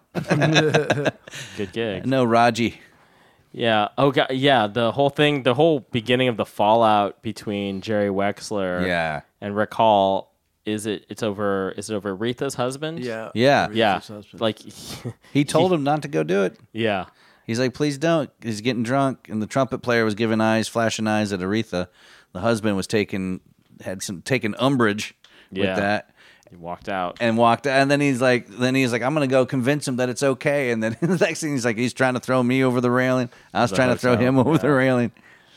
Good gig. I know Raji. Yeah. Oh, God. Yeah. The whole thing, the whole beginning of the fallout between Jerry Wexler Yeah. and Rick Hall. Is it? It's over. Is it over Aretha's husband? Yeah, Yeah. Yeah. Aretha's husband. Like. He told him not to go do it. Yeah. He's like, please don't. He's getting drunk, and the trumpet player was giving eyes, flashing eyes at Aretha. The husband was taking had some taking umbrage Yeah. with that, He walked out. and walked out. And then he's like, then he's like, I'm gonna go convince him that it's okay. And then the next thing he's like, he's trying to throw me over the railing. I was The trying to throw hotel, him over yeah. the railing.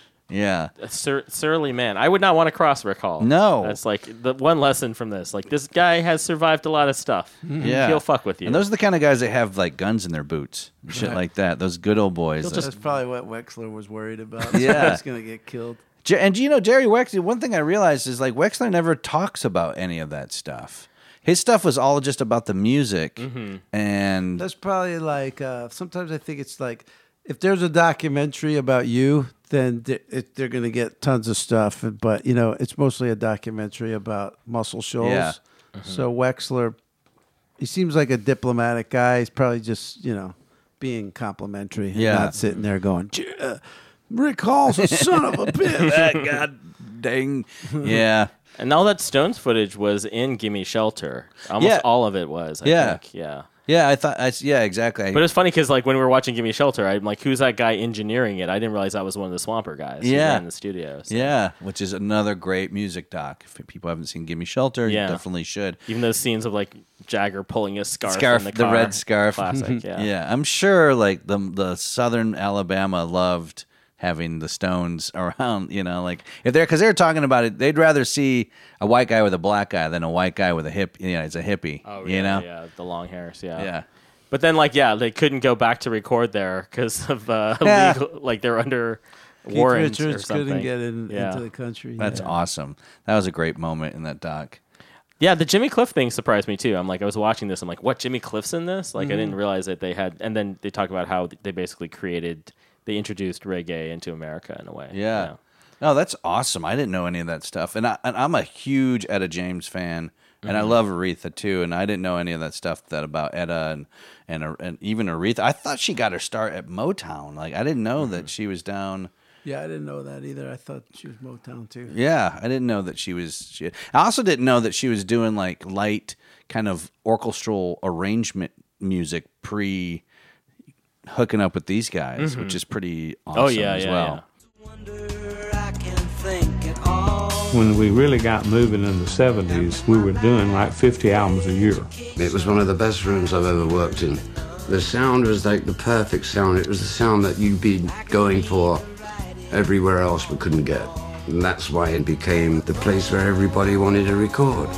Yeah. A sur- surly man. I would not want to cross Rick Hall. No. That's like the one lesson from this. Like this guy has survived a lot of stuff. Yeah. He'll fuck with you. And those are the kind of guys that have like guns in their boots and shit Right. like that. Those good old boys. that- That's probably what Wexler was worried about. Yeah. He's gonna get killed. Je- And you know, Jerry Wexler, one thing I realized is like Wexler never talks about any of that stuff. His stuff was all just about the music. Mm-hmm. And That's probably like uh, sometimes I think it's like if there's a documentary about you, then th- it, they're going to get tons of stuff. But you know, it's mostly a documentary about Muscle Shoals. Yeah. So Wexler, he seems like a diplomatic guy. He's probably just you know being complimentary, and Yeah. not sitting there going, "J- uh, "Rick Hall's a son of a bitch." that god dang. Yeah. And all that Stones footage was in Gimme Shelter. Almost Yeah. all of it was. I Yeah. think. Yeah. Yeah, I thought I, yeah, exactly. But it's funny because like when we were watching Gimme Shelter, I'm like, who's that guy engineering it? I didn't realize that was one of the Swamper guys. who Yeah. ran the studio. So. Yeah, which is another great music doc. If people haven't seen Gimme Shelter, Yeah. you definitely should. Even those scenes of like Jagger pulling his scarf, Scarf, in the, the car. red scarf. Classic. Yeah. Yeah, I'm sure like the the Southern Alabama loved having the Stones around, you know, like if they're because they're talking about it, they'd rather see a white guy with a black guy than a white guy with a hip, you know, it's a hippie. Oh, you yeah, know, yeah, the long hairs, yeah, Yeah. But then, like, yeah, they couldn't go back to record there because of uh, Yeah. legal, like they're under Keith warrants or Richards something. couldn't get in, yeah. into the country. That's Yeah. awesome. That was a great moment in that doc. Yeah, the Jimmy Cliff thing surprised me too. I'm like, I was watching this. I'm like, what? Jimmy Cliff's in this? Like, I didn't realize that they had. And then they talk about how they basically created, they introduced reggae into America in a way. Yeah. No, that's awesome. I didn't know any of that stuff, and, I, and I'm a huge Etta James fan, and I Mhm. love Aretha too. And I didn't know any of that stuff that about Etta and and, and even Aretha. I thought she got her start at Motown. Like I didn't know that she was down. Yeah, I didn't know that either. I thought she was Motown too. Yeah, I didn't know that she was. She, I also didn't know that she was doing like light kind of orchestral arrangement music pre hooking up with these guys, Mhm. which is pretty awesome Oh, yeah, as yeah, well. When we really got moving in the seventies, we were doing like fifty albums a year. It was one of the best rooms I've ever worked in. The sound was like the perfect sound. It was the sound that you'd be going for everywhere else but couldn't get. And that's why it became the place where everybody wanted to record.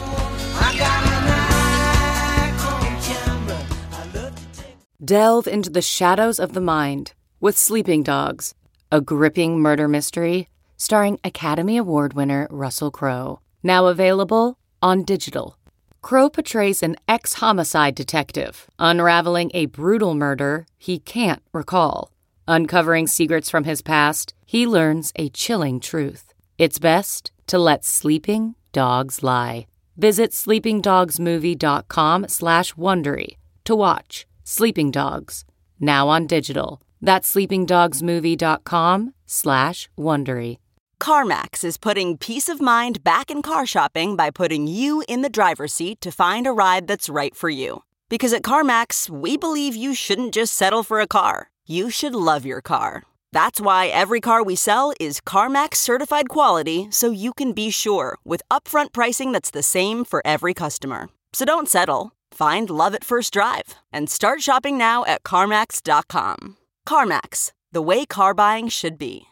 Delve into the shadows of the mind with Sleeping Dogs, a gripping murder mystery starring Academy Award winner Russell Crowe. Now available on digital. Crowe portrays an ex-homicide detective unraveling a brutal murder he can't recall. Uncovering secrets from his past, he learns a chilling truth. It's best to let sleeping dogs lie. Visit sleepingdogsmovie.com slash Wondery to watch Sleeping Dogs, now on digital. That's sleepingdogsmovie.com slash Wondery. CarMax is putting peace of mind back in car shopping by putting you in the driver's seat to find a ride that's right for you. Because at CarMax, we believe you shouldn't just settle for a car. You should love your car. That's why every car we sell is CarMax certified quality, so you can be sure with upfront pricing that's the same for every customer. So don't settle. Find love at first drive and start shopping now at CarMax dot com. CarMax, the way car buying should be.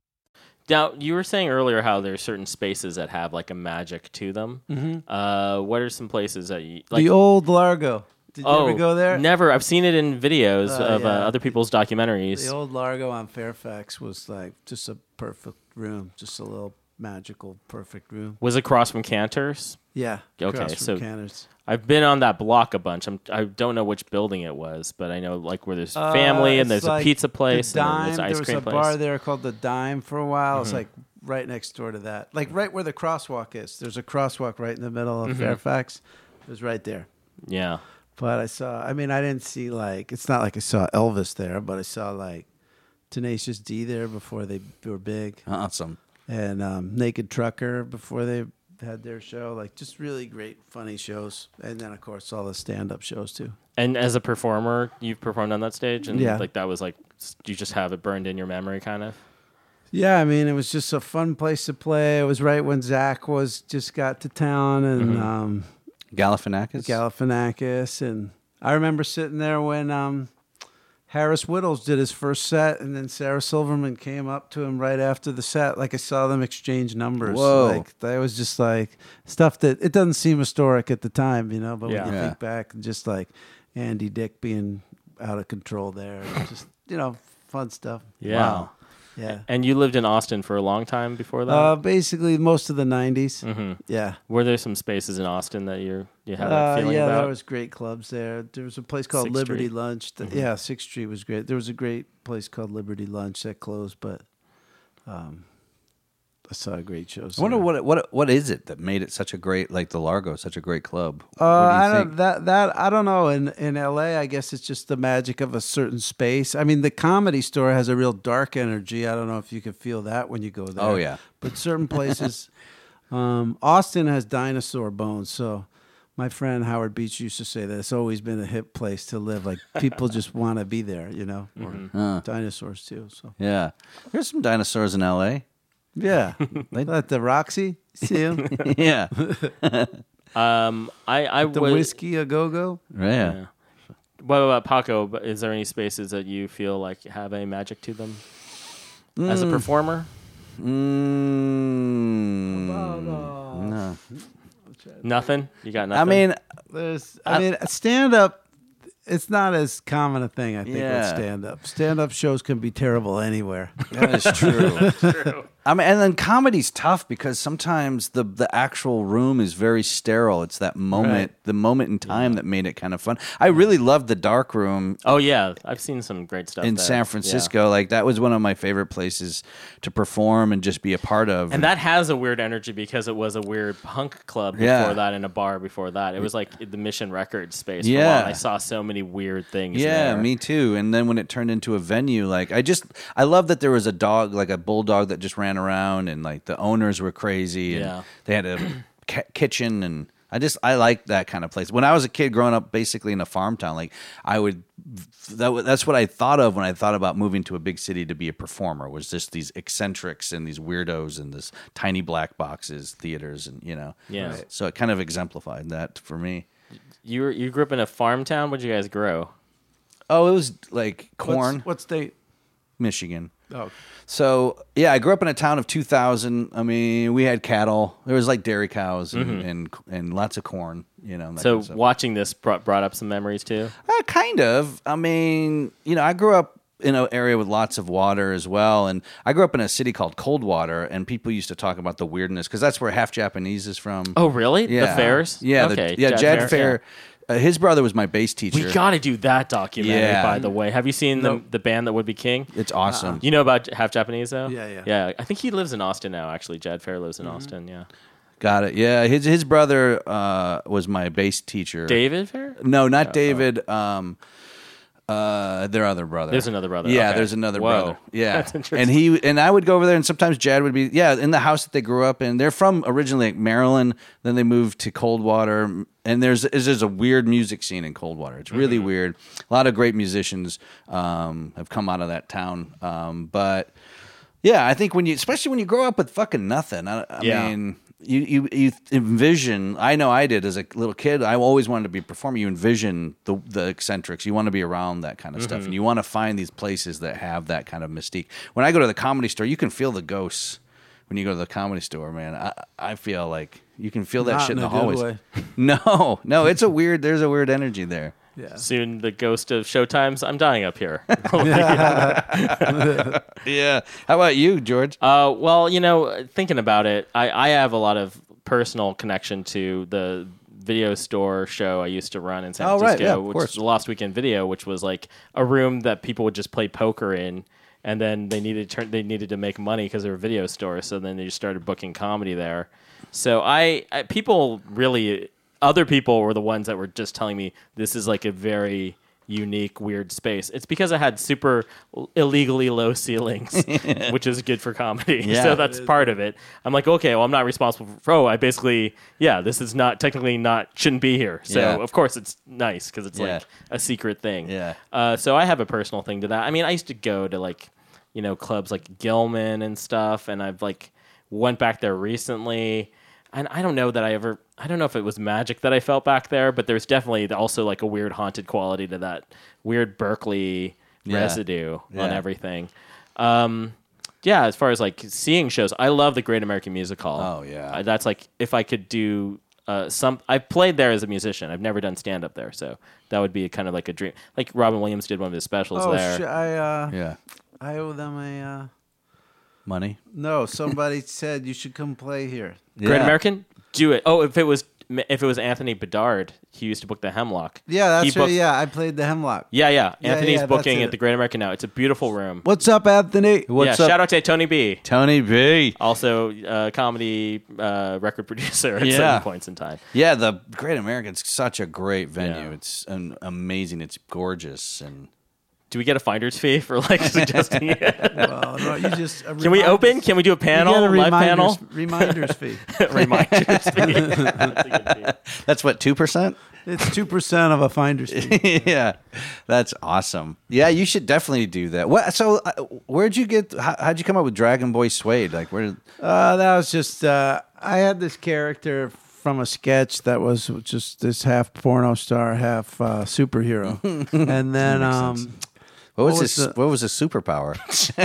Now, you were saying earlier how there are certain spaces that have like a magic to them. Mhm. Uh, what are some places that you like? The old Largo. Did you oh, ever go there? Never. I've seen it in videos Oh, of yeah. uh, other people's documentaries. The old Largo on Fairfax was like just a perfect room, just a little magical, perfect room. Was it across from Cantor's? Yeah, Okay, across from so Cantor's. I've been on that block a bunch. I'm, I don't know which building it was, but I know like where there's Uh, family and it's there's like a pizza the place and then Dime. there's an ice there was cream a place. bar there called the Dime for a while. It's Mhm. like right next door to that, like right where the crosswalk is. There's a crosswalk right in the middle of Mhm. Fairfax. It was right there. Yeah. But I saw. I mean, I didn't see like. It's not like I saw Elvis there, but I saw like Tenacious D there before they were big. Awesome. And um, Naked Trucker before they had their show. Like just really great, funny shows. And then of course all the stand-up shows too. And as a performer, you've performed on that stage, and Yeah. like that was like s- you just have it burned in your memory, kind of. Yeah, I mean, it was just a fun place to play. It was right when Zach was just got to town, and Mhm. um, Galifianakis? Galifianakis, and I remember sitting there when um, Harris Whittles did his first set, and then Sarah Silverman came up to him right after the set. Like I saw them exchange numbers. Whoa. Like that was just like stuff that it doesn't seem historic at the time, you know. But Yeah. when you Yeah. think back, and just like Andy Dick being out of control there, and just you know, fun stuff. Yeah. Wow. Yeah. And you lived in Austin for a long time before that. Uh, basically, most of the nineties. hmm Yeah. Were there some spaces in Austin that you you had Uh, that feeling yeah, about? there was great clubs there. There was a place called Sixth Liberty Street. Lunch. that- Mhm. Yeah, Sixth Street was great. There was a great place called Liberty Lunch that closed, but um, I saw great shows. I wonder there. what what what is it that made it such a great, like the Largo, such a great club? Uh, What do you I think? don't that that I don't know. In in L A, I guess it's just the magic of a certain space. I mean, the Comedy Store has a real dark energy. I don't know if you can feel that when you go there. Oh, yeah. But certain places, um, Austin has dinosaur bones. So my friend Howard Beach used to say that it's always been a hip place to live. Like people just want to be there, you know, or Huh. dinosaurs too. So Yeah, there's some dinosaurs in L A. yeah, at the Roxy, see 'em? Yeah, um, I I the was, Whiskey a Go Go. yeah. What about Paco? But Is there any spaces that you feel like have a magic to them as a Mm. performer? Mm, no. Nothing. You got nothing. I mean, There's, I mean, stand up. It's not as common a thing, I think, with Yeah. stand up. Stand up shows can be terrible anywhere. That is true. true. I mean, and then comedy's tough because sometimes the the actual room is very sterile. It's that moment, Right. the moment in time that made it kind of fun. I really loved the dark room oh yeah, I've seen some great stuff in there. San Francisco. Like that was one of my favorite places to perform and just be a part of. Yeah. And that has a weird energy because it was a weird punk club before Yeah. that and a bar before that. It was like the Mission Records space. For a Yeah. while. And I saw so many weird things. Yeah, there. me too. And then when it turned into a venue, like I just, I love that there was a dog, like a bulldog that just ran around, and like the owners were crazy, and Yeah. they had a ki- kitchen, and I just, I like that kind of place. When I was a kid growing up, basically in a farm town, like I would, that, wa- that's what I thought of when I thought about moving to a big city to be a performer. Was just these eccentrics and these weirdos and this tiny black boxes theaters, and you know, Yeah. Right. So it kind of exemplified that for me. You were, you grew up in a farm town. What did you guys grow? Oh, it was like corn. What's, what state? Michigan. Oh. So yeah, I grew up in a town of two thousand. I mean, we had cattle. There was like dairy cows and Mhm. and, and lots of corn. You know. that So kind of stuff. watching this brought, brought up some memories too. Uh, kind of. I mean, you know, I grew up in an area with lots of water as well. And I grew up in a city called Coldwater, and people used to talk about the weirdness because that's where Half Japanese is from. Oh, really? Yeah. The Fairs? Yeah, Okay, the, yeah. Jad Jad Fair, Fair. Uh, his brother was my bass teacher. We got to do that documentary, Yeah. by the way. Have you seen the, the band that would be king? It's awesome. You know about Half Japanese, though? Yeah, yeah. Yeah, I think he lives in Austin now, actually. Jad Fair lives in Mm-hmm. Austin, yeah. Got it. Yeah, his his brother uh, was my bass teacher. David Fair? No, not Oh, David. Um, uh, their other brother. There's another brother. Yeah, Okay. there's another Whoa. brother. Yeah, That's interesting. and he and I would go over there, and sometimes Jad would be yeah in the house that they grew up in. They're from originally like Maryland, then they moved to Coldwater, and there's there's a weird music scene in Coldwater. It's really Mm-hmm. weird. A lot of great musicians um, have come out of that town, um, but yeah, I think when you, especially when you grow up with fucking nothing. I, I Yeah. mean. You, you you envision. I know I did as a little kid. I always wanted to be a performer. You envision the the eccentrics. You want to be around that kind of stuff, Mhm. and you want to find these places that have that kind of mystique. When I go to the Comedy Store, you can feel the ghosts. When you go to the Comedy Store, man, I I feel like you can feel that Not shit in in the a good hallways. way. No, no, it's a weird. There's a weird energy there. Yeah. Soon the ghost of Showtimes. I'm dying up here. Yeah. How about you, George? Uh, well, you know, thinking about it, I, I have a lot of personal connection to the video store show I used to run in San Oh, right, Francisco, yeah, of which course. is the Lost Weekend Video, which was like a room that people would just play poker in, and then they needed to turn, they needed to make money because they were a video store, so then they just started booking comedy there. So I, I people really, other people were the ones that were just telling me this is like a very unique, weird space. It's because I had super illegally low ceilings, which is good for comedy. Yeah. So that's part of it. I'm like, okay, well, I'm not responsible for, oh, I basically, yeah, this is not technically not, shouldn't be here. So Yeah. of course it's nice because it's Yeah. like a secret thing. Yeah. Uh, so I have a personal thing to that. I mean, I used to go to like, you know, clubs like Gilman and stuff, and I've like went back there recently. And I don't know that I ever, I don't know if it was magic that I felt back there, but there's definitely also like a weird haunted quality to that weird Berkeley Yeah. residue Yeah. on everything. Um, yeah, as far as like seeing shows, I love the Great American Music Hall. Oh, yeah. Uh, that's like, if I could do uh, some, I played there as a musician. I've never done stand up there. So that would be kind of like a dream. Like Robin Williams did one of his specials Oh, there. sh- I uh, Yeah. I owe them a. Uh, Money. no, somebody said you should come play here. Great Yeah. American? Do it. Oh, if it was if it was Anthony Bedard, he used to book the Hemlock. Yeah, that's He right. booked- Yeah, I played the Hemlock. Yeah, yeah. Yeah, Anthony's yeah, that's booking it. at the Great American now. It's a beautiful room. What's up, Anthony? What's yeah, up? shout out to Tony B. Tony B. Also, uh, comedy uh, record producer at Yeah. certain points in time. Yeah, the Great American's such a great venue. Yeah. It's an amazing. It's gorgeous, and Do we get a finder's fee for like suggesting it? Well, no, you just a Can we reminders- open? Can we do a panel? You get a Live panel? reminders, reminders fee. Reminders fee. That's a good fee. that's what two percent. It's two percent of a finder's fee. Yeah, that's awesome. Yeah, you should definitely do that. What? So, uh, where'd you get? How, how'd you come up with Dragon Boy Suede? Like, where? Did, Uh, that was just uh, I had this character from a sketch that was just this half porno star, half uh, superhero, and then Makes um, sense. What was what was his? the- What was his superpower?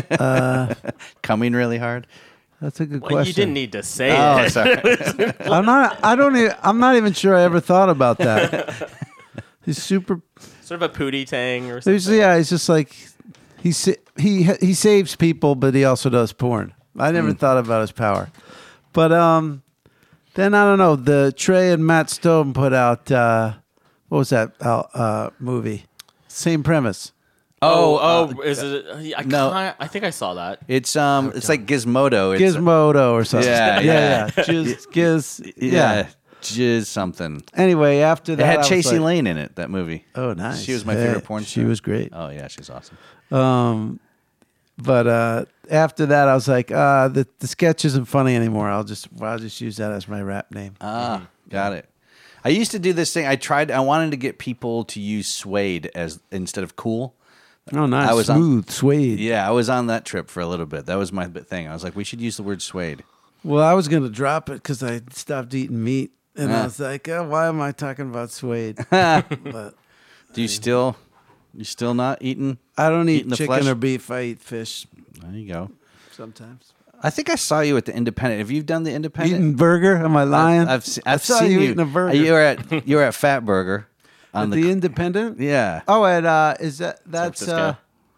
uh, Coming really hard. that's a good Well, question. you didn't need to say Oh, it. sorry. I'm not. I don't. Even, I'm not even sure I ever thought about that. He's super. Sort of a pootie tang or There's, something. yeah, he's just like he sa- he he saves people, but he also does porn. I never Mm. thought about his power, but um, then I don't know. The Trey and Matt Stone put out uh, what was that uh, uh, movie? Same premise. Oh, Oh, oh, uh, is it? I, no. kinda- I think I saw that. It's um, it's like Gizmodo. It's, Gizmodo or something. Yeah, yeah, yeah. yeah. Giz, Giz, yeah, yeah. Jizz something. Anyway, after It that, had I was Chasey like, Lane in it. That movie. Oh, nice. She was my Yeah, favorite porn she star. was great. Oh yeah, she's awesome. Um, but uh, after that, I was like, uh, the the sketch isn't funny anymore. I'll just I'll just use that as my rap name. Ah, got it. I used to do this thing. I tried. I wanted to get people to use suede as instead of cool. Oh, nice. I was on- Smooth suede. Yeah, I was on that trip for a little bit. That was my bit thing. I was like, we should use the word suede. Well, I was gonna drop it because I stopped eating meat, and I Ah. was like, oh, why am I talking about suede? But Do you still, you still not eating? I don't eat Eating the chicken flesh? or beef. I eat fish There you go. sometimes. I think I saw you at the Independent. Have you done the Independent? Eating burger? Am I lying? I've, I've, se- I've I saw seen you you eating a burger. You were at you were at Fat Burger on At the, the Independent? yeah. Oh, at uh, is that that's Francisco. uh,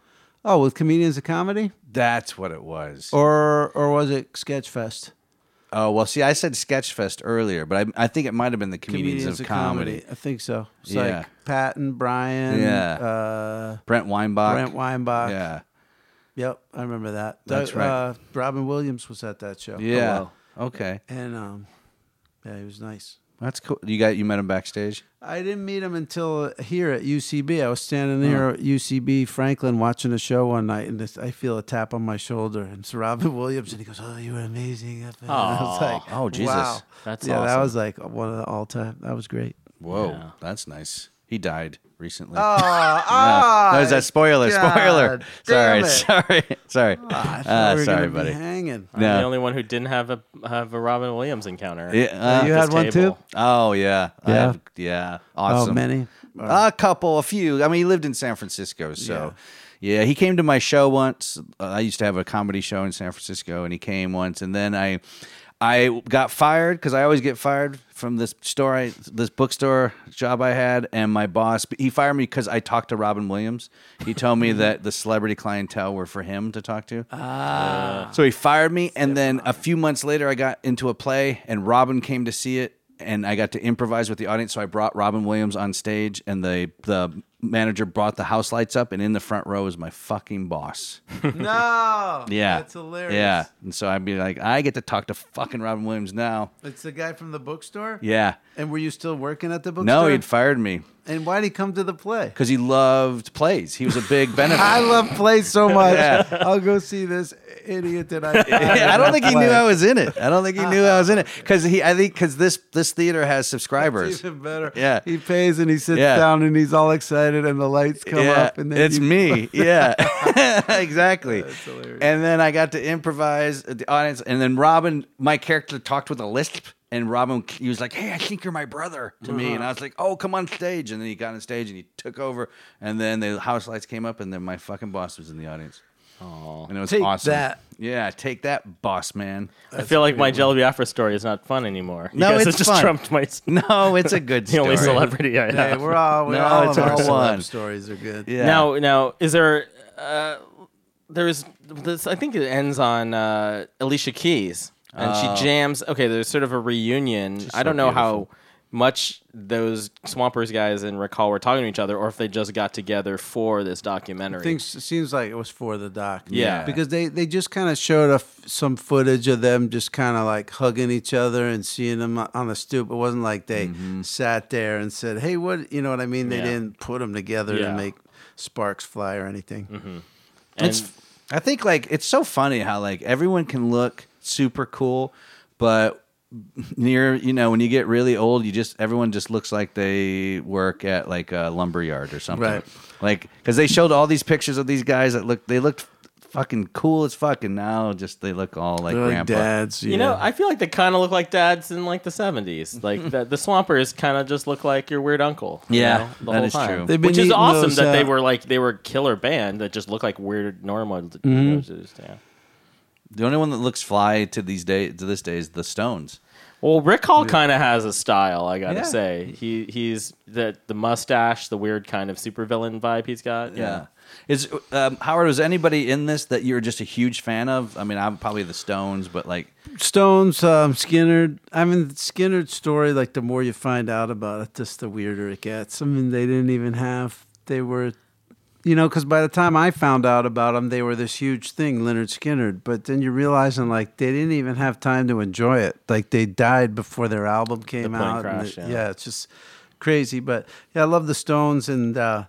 Oh, with Comedians of Comedy? That's what it was. Or or was it Sketchfest? Oh, well, see, I said Sketchfest earlier, but I, I think it might have been the Comedians, Comedians of, of Comedy. Comedy. I think so. It's Yeah. like Patton, Brian, Yeah. uh, Brent Weinbach. Brent Weinbach. Yeah. Yep, I remember that. That's Doug- right. Uh, Robin Williams was at that show. Yeah. Oh, wow. Okay. And um, yeah, he was nice. That's cool. You got you met him backstage? I didn't meet him until here at U C B. I was standing there at U C B Franklin watching a show one night, and this, I feel a tap on my shoulder, and it's Robin Williams, and he goes, "Oh, you were amazing." And I was like, Oh, Jesus. wow. That's yeah, that awesome. was like one of the all time. That was great. Whoa, Yeah. that's nice. He died recently. Oh, Yeah. oh, That was that spoiler. Spoiler. God Sorry, damn it. sorry, sorry. Oh, I thought Uh, we were sorry, gonna be buddy. hanging. I'm No. the only one who didn't have a have a Robin Williams encounter. Yeah, uh, you at had this one table. too? Oh yeah, I Yeah? have- yeah, awesome. Oh, many? A couple, a few. I mean, he lived in San Francisco, so yeah. He came to my show once. Uh, I used to have a comedy show in San Francisco, and he came once, and then I, I got fired because I always get fired from this store, I, this bookstore job I had, and my boss he fired me because I talked to Robin Williams. He told me that the celebrity clientele were for him to talk to. Ah. So he fired me, and then a few months later, I got into a play, and Robin came to see it, and I got to improvise with the audience. So I brought Robin Williams on stage, and the the manager brought the house lights up, and in the front row is my fucking boss. No. Yeah, That's hilarious. Yeah, and so I'd be like, I get to talk to fucking Robin Williams now. It's the guy from the bookstore? Yeah. And were you still working at the bookstore? No, he'd fired me And why did he come to the play? because he loved plays. He was a big benefit. I love plays so much. Yeah. I'll go see this idiot that I. I don't think he knew I was in it. I don't think he knew I was in it because he. I think because this this theater has subscribers. Even better. Yeah. He pays and he sits Yeah. down and he's all excited and the lights come yeah, up and then it's you- me. Yeah, exactly. And then I got to improvise at the audience, and then Robin, my character, talked with a lisp. And Robin, he was like, "Hey, I think you're my brother," to me, Uh-huh. and I was like, "Oh, come on stage." And then he got on stage and he took over, and then the house lights came up, and then my fucking boss was in the audience. Oh, and it was Take awesome. that. Yeah, take that, boss man. I feel like my Jello Biafra story is not fun anymore. No, because it's it just fun. trumped my. No, it's a good the only story. celebrity I Hey, have. we're all, we're No, all it's of our all celeb one. stories are good. Yeah. Now, now, is there? Uh, there's this. I think it ends on uh, Alicia Keys, and Oh. she jams. Okay, there's sort of a reunion. She's I so don't know beautiful. how much those Swampers guys and Rick Hall were talking to each other, or if they just got together for this documentary. Things it seems like it was for the doc. Yeah. because they they just kind of showed a f some footage of them just kind of like hugging each other and seeing them on the stoop. It wasn't like they sat there and said, "Hey, what?" You know what I mean? They Yeah. didn't put them together Yeah. to make sparks fly or anything. Mm-hmm. It's. I think like it's so funny how like everyone can look super cool, but near you know when you get really old, you just everyone just looks like they work at like a lumberyard or something. Right. Like because they showed all these pictures of these guys that look they looked fucking cool as fuck, and now just they look all like They're like grandpa. dads. You know, I feel like they kind of look like dads in like the seventies. Like the, the Swampers kind of just look like your weird uncle. you Yeah, know, the that whole is time. true. They've been Which is eating awesome those, that they uh, were like they were a killer band that just look like weird normal. Mm-hmm. You know, just, yeah. The only one that looks fly to these day to this day is the Stones. Well, Rick Hall kind of has a style, I gotta Yeah. say. He he's the the mustache, the weird kind of supervillain vibe he's got. Yeah. Is um, Howard? Was anybody in this that you were just a huge fan of? I mean, I'm probably the Stones, but like, Stones, um, Skinner. I mean, Skinner's story. Like the more you find out about it, just the weirder it gets. I mean, they didn't even have. They were. You know, because by the time I found out about them, they were this huge thing, Leonard Skinner. But then you're realizing, like, they didn't even have time to enjoy it. Like, they died before their album came plane out. crash, and it- yeah. yeah, it's just crazy. But yeah, I love the Stones, and uh,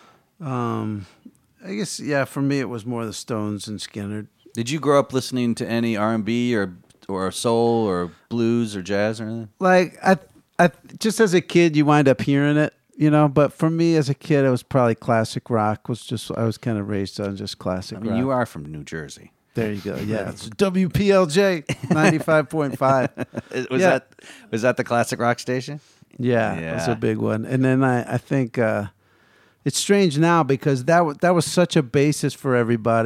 um, I guess yeah, for me it was more the Stones and Skinner. did you grow up listening to any R and B or or soul or blues or jazz or anything? Like I, I just as a kid, you wind up hearing it. You know, but for me as a kid, it was probably classic rock. Was just I was kind of raised on just classic I mean, rock. you are from New Jersey. There you go. Yeah, it's W P L J ninety-five point five. Was Yeah. that was that the classic rock station? Yeah, it was Yeah. a big one. And then I, I think uh, it's strange now because that w- that was such a basis for everybody.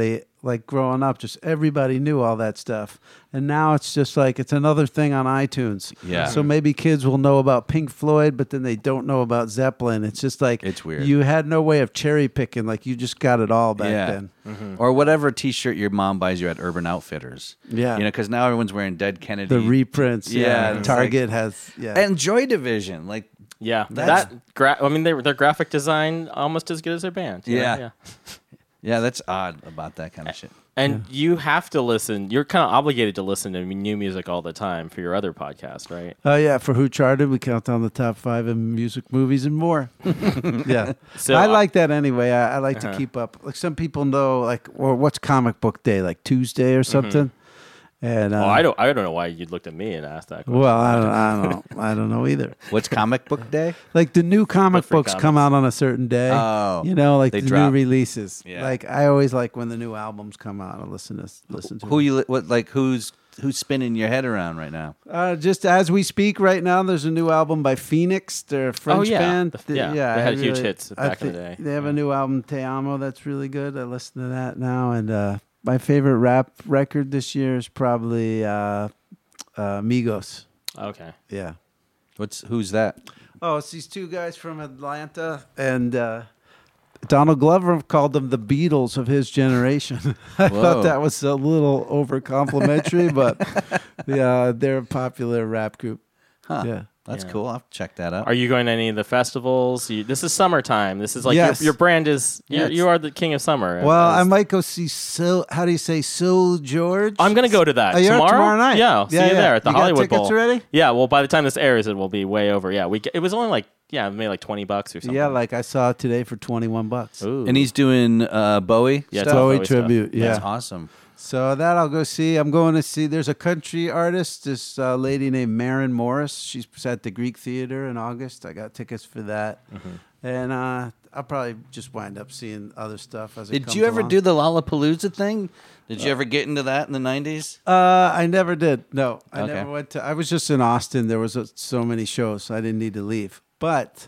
like growing up, just everybody knew all that stuff. And now it's just like it's another thing on iTunes. Yeah. So maybe kids will know about Pink Floyd, but then they don't know about Zeppelin. It's just like it's weird. You had no way of cherry picking. Like you just got it all back yeah. then. Mm-hmm. Or whatever T-shirt your mom buys you at Urban Outfitters. Yeah. You know, because now everyone's wearing Dead Kennedy. The reprints. Yeah. yeah Target like, has. Yeah. And Joy Division, like. Yeah, that. Gra- I mean, they, their graphic design almost as good as their band. Yeah. yeah, yeah. That's odd about that kind of shit. And yeah. you have to listen. You're kind of obligated to listen to new music all the time for your other podcast, right? Oh yeah, for Who Charted, we count down the top five in music, movies, and more. yeah, so, I like that anyway. I, I like uh-huh. to keep up. Like some people know, like, or what's comic book day, like Tuesday or something. Mm-hmm. And, uh, well, I don't. I don't know why you looked at me and asked that question. Well, I don't. I don't know. I don't know either. What's comic book day? Like the new comic books comics. come out on a certain day. Oh, you know, like they the drop. new releases. Yeah. Like I always like when the new albums come out. I listen to listen to. Who them. you li- what like who's who's spinning your head around right now? Uh, just as we speak right now, there's a new album by Phoenix. They're a French oh, yeah. band. The, yeah, yeah, they had I huge really, hits I back in the day. They have yeah. a new album, Te Amo, that's really good. I listen to that now. And uh, my favorite rap record this year is probably uh, uh, Migos. Okay. Yeah. What's who's that? Oh, it's these two guys from Atlanta, and uh, Donald Glover called them the Beatles of his generation. I Whoa. thought that was a little over complimentary, but yeah, they're a popular rap group. Huh. Yeah. That's Yeah. cool. I'll check that out. Are you going to any of the festivals? You, this is summertime. This is like Yes. your, your brand is. You're, Yes. you are the king of summer. Well, As- I might go see Sil. How do you say Sil George? I'm going to go to that Oh, you're tomorrow. tomorrow night. Yeah, I'll see Yeah, you yeah. there at the You got Hollywood tickets Bowl. already? Yeah. Well, by the time this airs, it will be way over. Yeah, we. It was only like yeah, maybe like twenty bucks or something. Yeah, like I saw it today for twenty-one bucks. Ooh. And he's doing uh, Bowie. Yeah, stuff? Bowie Bowie stuff. tribute. Yeah. That's awesome. So that I'll go see. I'm going to see. There's a country artist, this uh, lady named Maren Morris. She's at the Greek Theater in August. I got tickets for that, Mm-hmm. and uh, I'll probably just wind up seeing other stuff as it Did comes you ever along. do the Lollapalooza thing? Did you ever get into that in the nineties? Uh, I never did. No, I Okay. never went to. I was just in Austin. There was uh, so many shows, so I didn't need to leave. But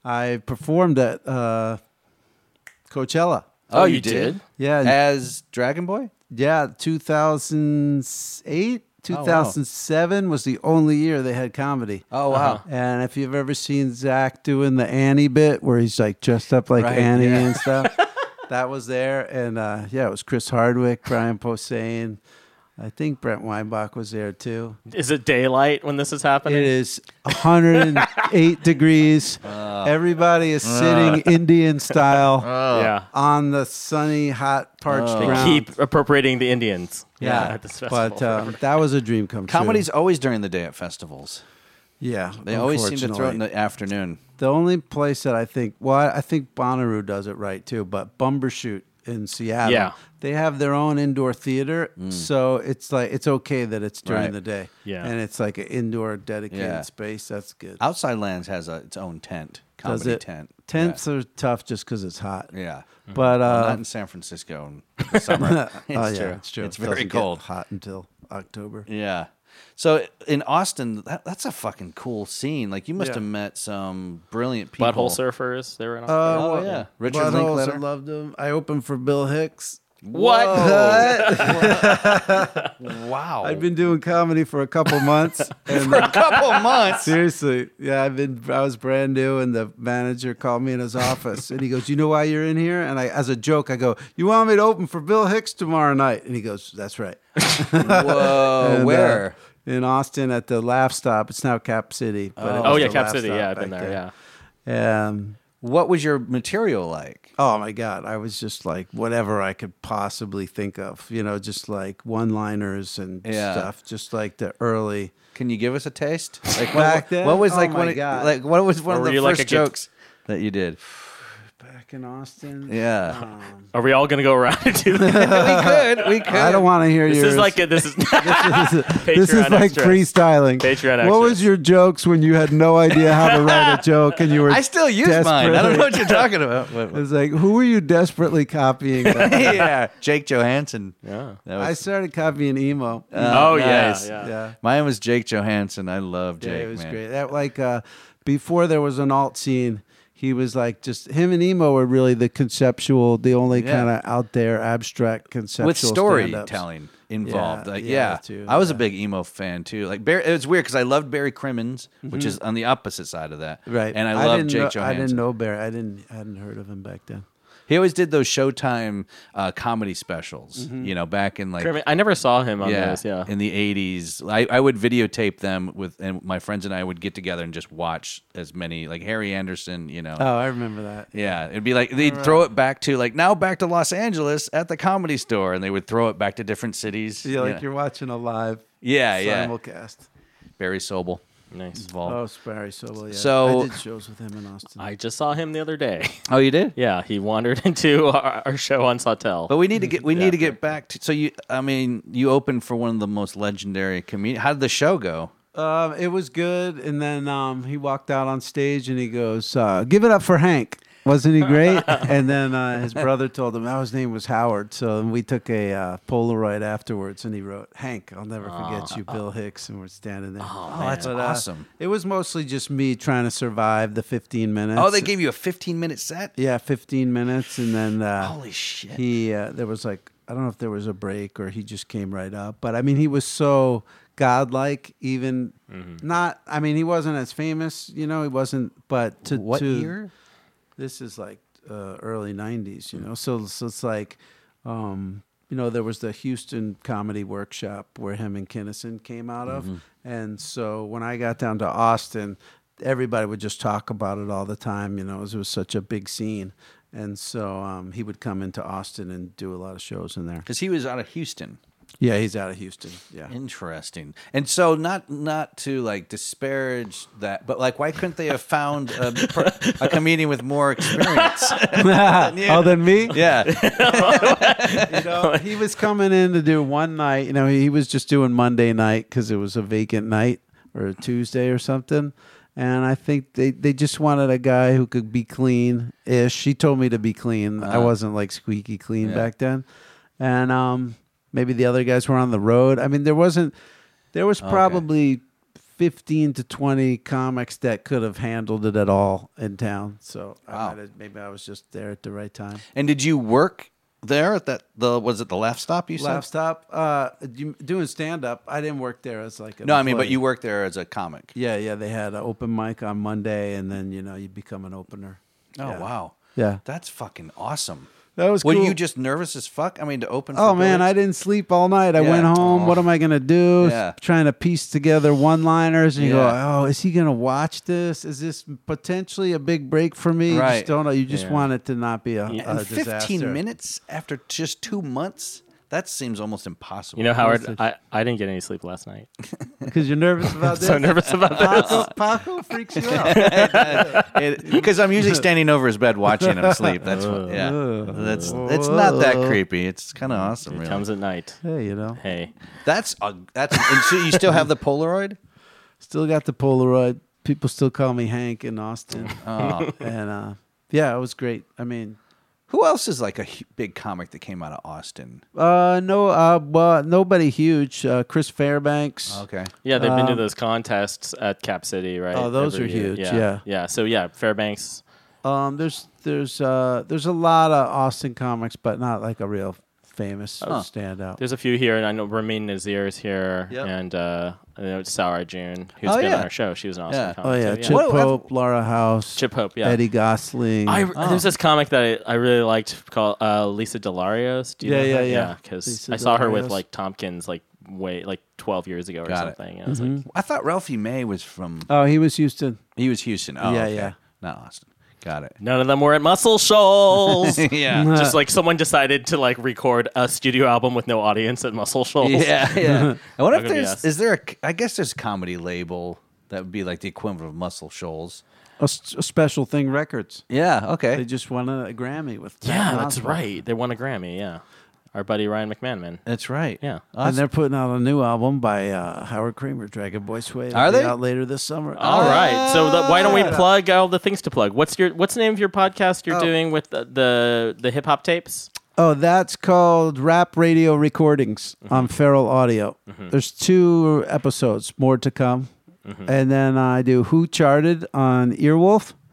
I performed at uh, Coachella. Oh, you did? Yeah, As Dragon Boy? yeah. two thousand eight, two thousand seven was the only year they had comedy. Oh, wow. And if you've ever seen Zach doing the Annie bit where he's like dressed up like Right, Annie yeah. and stuff, that was there. And uh, yeah, it was Chris Hardwick, Brian Posehn. I think Brent Weinbach was there too. Is it daylight when this is happening? It is one hundred eight degrees. Everybody is sitting Indian style Yeah. on the sunny, hot, parched They ground. keep appropriating the Indians. yeah, at this festival. but um, that was a dream come true. Comedy's always during the day at festivals. Yeah, They always seem to throw it in unfortunately. the afternoon. The only place that I think, well, I think Bonnaroo does it right too, but Bumbershoot in Seattle, Yeah. they have their own indoor theater, so it's like it's okay that it's during Right. the day, Yeah. and it's like an indoor dedicated Yeah. space. That's good. Outside Lands has a, its own tent, Does comedy it? tent. Tents are tough just because it's hot. Yeah. yeah. But Well, uh, not in San Francisco in the summer. It's oh true. yeah, it's true. It's It very doesn't get cold. hot until October. Yeah. So in Austin, that, that's a fucking cool scene. Like you must Yeah. have met some brilliant people. Butthole Surfers. They were in Uh, Australia. Oh, well, yeah. Richard Buttholes, I Linklater. loved him. I opened for Bill Hicks. What? Wow. I'd been doing comedy for a couple months. and For a couple months. Seriously, yeah, I've been. I was brand new, and the manager called me in his office, and he goes, "You know why you're in here?" And I, as a joke, I go, "You want me to open for Bill Hicks tomorrow night?" And he goes, "That's right." Whoa. And, uh, Where? in Austin at the Laugh Stop. It's now Cap City. But it Oh was yeah, the Cap Laugh City. Stop Yeah, I've been back there. then. Yeah. Um, What was your material like? Oh my God. I was just like whatever I could possibly think of, you know, just like one liners and Yeah. stuff, just like the early. Can you give us a taste? Like Back what, then? what was Oh like my one of, God. like what was one Or of were the you like first a kid? jokes that you did? Back in Austin. Yeah. Are we all going to go around and do that? we could. We could. I don't want to hear This yours. is like a, this is this is, Patreon this is like extras. freestyling. Patreon What extras. was your jokes when you had no idea how to write a joke and you were I still use mine. I don't know what you're talking about. It was like, who were you desperately copying? yeah, Jake Johansson. Yeah. That was, I started copying emo. Oh, yeah, nice. yeah. yeah. Mine was Jake Johansson. I love Yeah, Jake. it was man. great. That like uh, before there was an alt scene, he was like just him and Emo were really the conceptual, the only Yeah. kind of out there abstract conceptual with stand-ups. storytelling involved. Yeah, like, yeah, yeah, too, I was a yeah. big emo fan too. Like Barry, it was weird because I loved Barry Crimmins, which Mhm. is on the opposite side of that. Right, And I loved didn't Jake know, Johansson. I didn't know Barry. I didn't. I hadn't heard of him back then. He always did those Showtime uh, comedy specials, Mhm. you know, back in like Crimmins- I never saw him on yeah, those, yeah. in the eighties. I, I would videotape them with, and my friends and I would get together and just watch as many, like Harry Anderson, you know. Oh, I remember that. Yeah, it'd be like they'd throw it back to like now back to Los Angeles at the Comedy Store, and they would throw it back to different cities. Yeah, like yeah. you're watching a live. Yeah, yeah. simulcast. Barry Sobel. Nice. Involved. Oh, it's Barry Sobel. Yeah. So- I did shows with him in Austin. I just saw him the other day. Oh, you did? Yeah, he wandered into our, our show on Sawtell. But we need to get we Yeah. need to get back to so you. I mean, you opened for one of the most legendary comedians. How did the show go? Um, it was good, and then um, he walked out on stage and he goes, uh, "Give it up for Hank." Wasn't he great? And then uh, his brother told him, oh, his name was Howard. So we took a uh, Polaroid afterwards, and he wrote, Hank, I'll never forget you, Bill Hicks. And we're standing there. Oh, that's But, uh, awesome. It was mostly just me trying to survive the fifteen minutes. Oh, they gave you a fifteen minute set? Yeah, fifteen minutes. And then uh, Holy shit. he uh, there was like, I don't know if there was a break or he just came right up. But I mean, he was so godlike, even not, I mean, he wasn't as famous, you know, he wasn't, but to. What to, year? This is like uh, early nineties, you know. So, so it's like, um, you know, there was the Houston Comedy Workshop where him and Kinnison came out of. Mhm. And so when I got down to Austin, everybody would just talk about it all the time, you know, it was such a big scene. And so um, he would come into Austin and do a lot of shows in there. Because he was out of Houston. Yeah, he's out of Houston. Yeah. Interesting. And so not not to like disparage that, but like why couldn't they have found a, per- a comedian with more experience? than you? Oh, than me? Yeah. You know, he was coming in to do one night. You know, he was just doing Monday night because it was a vacant night, or a Tuesday or something. And I think they, they just wanted a guy who could be clean-ish. She told me to be clean. I Uh-huh. wasn't like squeaky clean Yeah. back then. And um, maybe the other guys were on the road. I mean, there wasn't. There was Okay. probably fifteen to twenty comics that could have handled it at all in town. So I Wow. might have, maybe I was just there at the right time. And did you work there at that the was it the Laugh Stop you said? Laugh Stop. Uh, you- doing stand up. I didn't work there as like an No, I mean, but employee. you worked there as a comic. Yeah, yeah. They had an open mic on Monday, and then you know you become an opener. Oh Yeah. wow. Yeah. That's fucking awesome. That was Were cool. you just nervous as fuck? I mean, to open. For Oh man, Billy's? I didn't sleep all night. I Yeah. went home. Aw. What am I gonna do? Yeah. Trying to piece together one-liners, and you Yeah. go, "Oh, is he gonna watch this? Is this potentially a big break for me?" You Right. just don't know. You just Yeah. want it to not be a, a And fifteen disaster. minutes after just two months? That seems almost impossible. You know, Howard, I, I didn't get any sleep last night. Because you're nervous about I'm this. so nervous about this. Paco, Paco freaks you out. Because I'm usually standing over his bed watching him sleep. That's what, yeah. Ugh. That's it's not that Ugh. creepy. It's kind of awesome. It Really. comes at night. Hey, you know, Hey. That's a, that's. And so you still have the Polaroid? still got the Polaroid. People still call me Hank in Austin. Oh. And uh, yeah, it was great. I mean, Who else is like a hu- big comic that came out of Austin? uh, no, uh, well, nobody huge. Uh, Chris Fairbanks. Okay. Yeah, they've been to Um, those contests at Cap City, right? Oh, those Every are year. huge, Yeah. yeah. Yeah. So yeah, Fairbanks. Um, there's there's uh there's a lot of Austin comics, but not like a real famous Huh. standout. There's a few here, and I know Ramin Nazir is here, Yep. and uh, I know Sarah June, who's Oh, been yeah. on our show. She was an awesome Yeah. comic. Oh yeah, too, Chip What- what- Hope, Laura House, Chip Hope, yeah. Eddie Gosling. I, Oh. There's this comic that I, I really liked called uh, Lisa Delarios. Do you Yeah, know yeah, her? yeah. Because Lisa I saw her with Delarios. like Tompkins like way like twelve years ago or Got it. something. And I was Mhm. like, I thought Ralphie May was from. Oh, he was Houston. He was Houston. Oh, Yeah, okay. yeah. Not Austin. Got it. none of them were at Muscle Shoals. Yeah. Just like someone decided to like record a studio album with no audience at Muscle Shoals. Yeah, yeah. I wonder if Not gonna be there's us. is there a I guess there's a comedy label that would be like the equivalent of Muscle Shoals. A, s- a Special Thing Records. Yeah. They Okay. just won a Grammy with. Yeah, Patton that's Oswalt. right. They won a Grammy. Yeah, our buddy Ryan McManaman. That's right. Yeah. And they're putting out a new album by uh, Howard Kramer, Dragon Boy Suede. Are It'll be they? out later this summer? All right. So the, why don't we Yeah. plug all the things to plug? What's your What's the name of your podcast you're Oh. doing with the the, the hip hop tapes? Oh, that's called Rap Radio Recordings Mm-hmm. on Feral Audio. There's two episodes, more to come. Mm-hmm. And then I do Who Charted on Earwolf.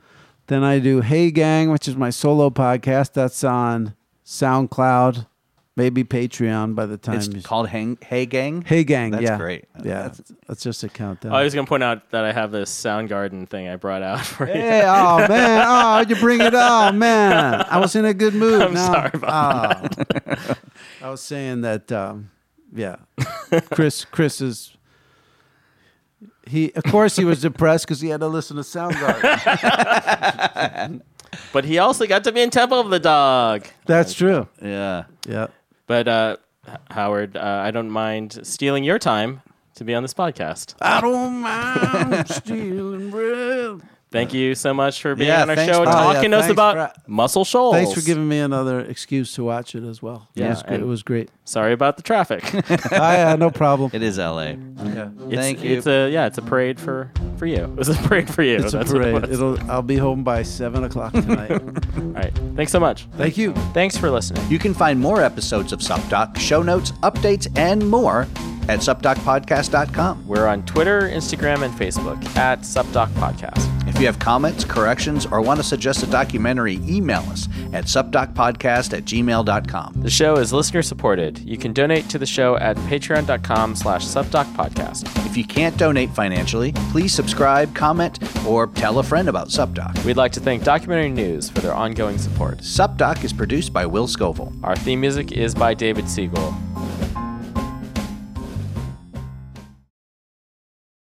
Then I do Hey Gang, which is my solo podcast. That's on SoundCloud, maybe Patreon by the time. It's called Hey, hey Gang? Hey Gang, That's yeah. great. Yeah, That's- that's just a countdown. Oh, I was going to point out that I have this Soundgarden thing I brought out for you. Hey, oh, man. Oh, you bring it on, man. I was in a good mood. I'm now. sorry about that. I was saying that, um, yeah, Chris, Chris is, he, of course he was depressed because he had to listen to Soundgarden. But he also got to be in Temple of the Dog. That's true. Yeah. Yeah. But uh, H- Howard, uh, I don't mind stealing your time to be on this podcast. I don't mind stealing bread. Thank you so much for being Yeah, on our thanks show and for- oh, yeah, talking to us thanks about for- Muscle Shoals. Thanks for giving me another excuse to watch it as well. Yeah, it was, great. and It was great. Sorry about the traffic. oh, yeah, no problem. It is L A. Yeah. It's, Thank you. It's a yeah, it's a parade for for you. It was a parade for you. It's That's a what it parade. was. It'll. I'll be home by seven o'clock tonight. All right. Thanks so much. Thank you. Thanks for listening. You can find more episodes of SupDoc, show notes, updates, and more at sup doc podcast dot com. We're on Twitter, Instagram, and Facebook at SupDoc Podcast. If you have comments, corrections, or want to suggest a documentary, email us at sup doc podcast at gmail dot com. The show is listener supported. You can donate to the show at patreon dot com slash supdocpodcast. If you can't donate financially, please subscribe, comment, or tell a friend about SupDoc. We'd like to thank Documentary News for their ongoing support. SupDoc is produced by Will Scoville. Our theme music is by David Siegel.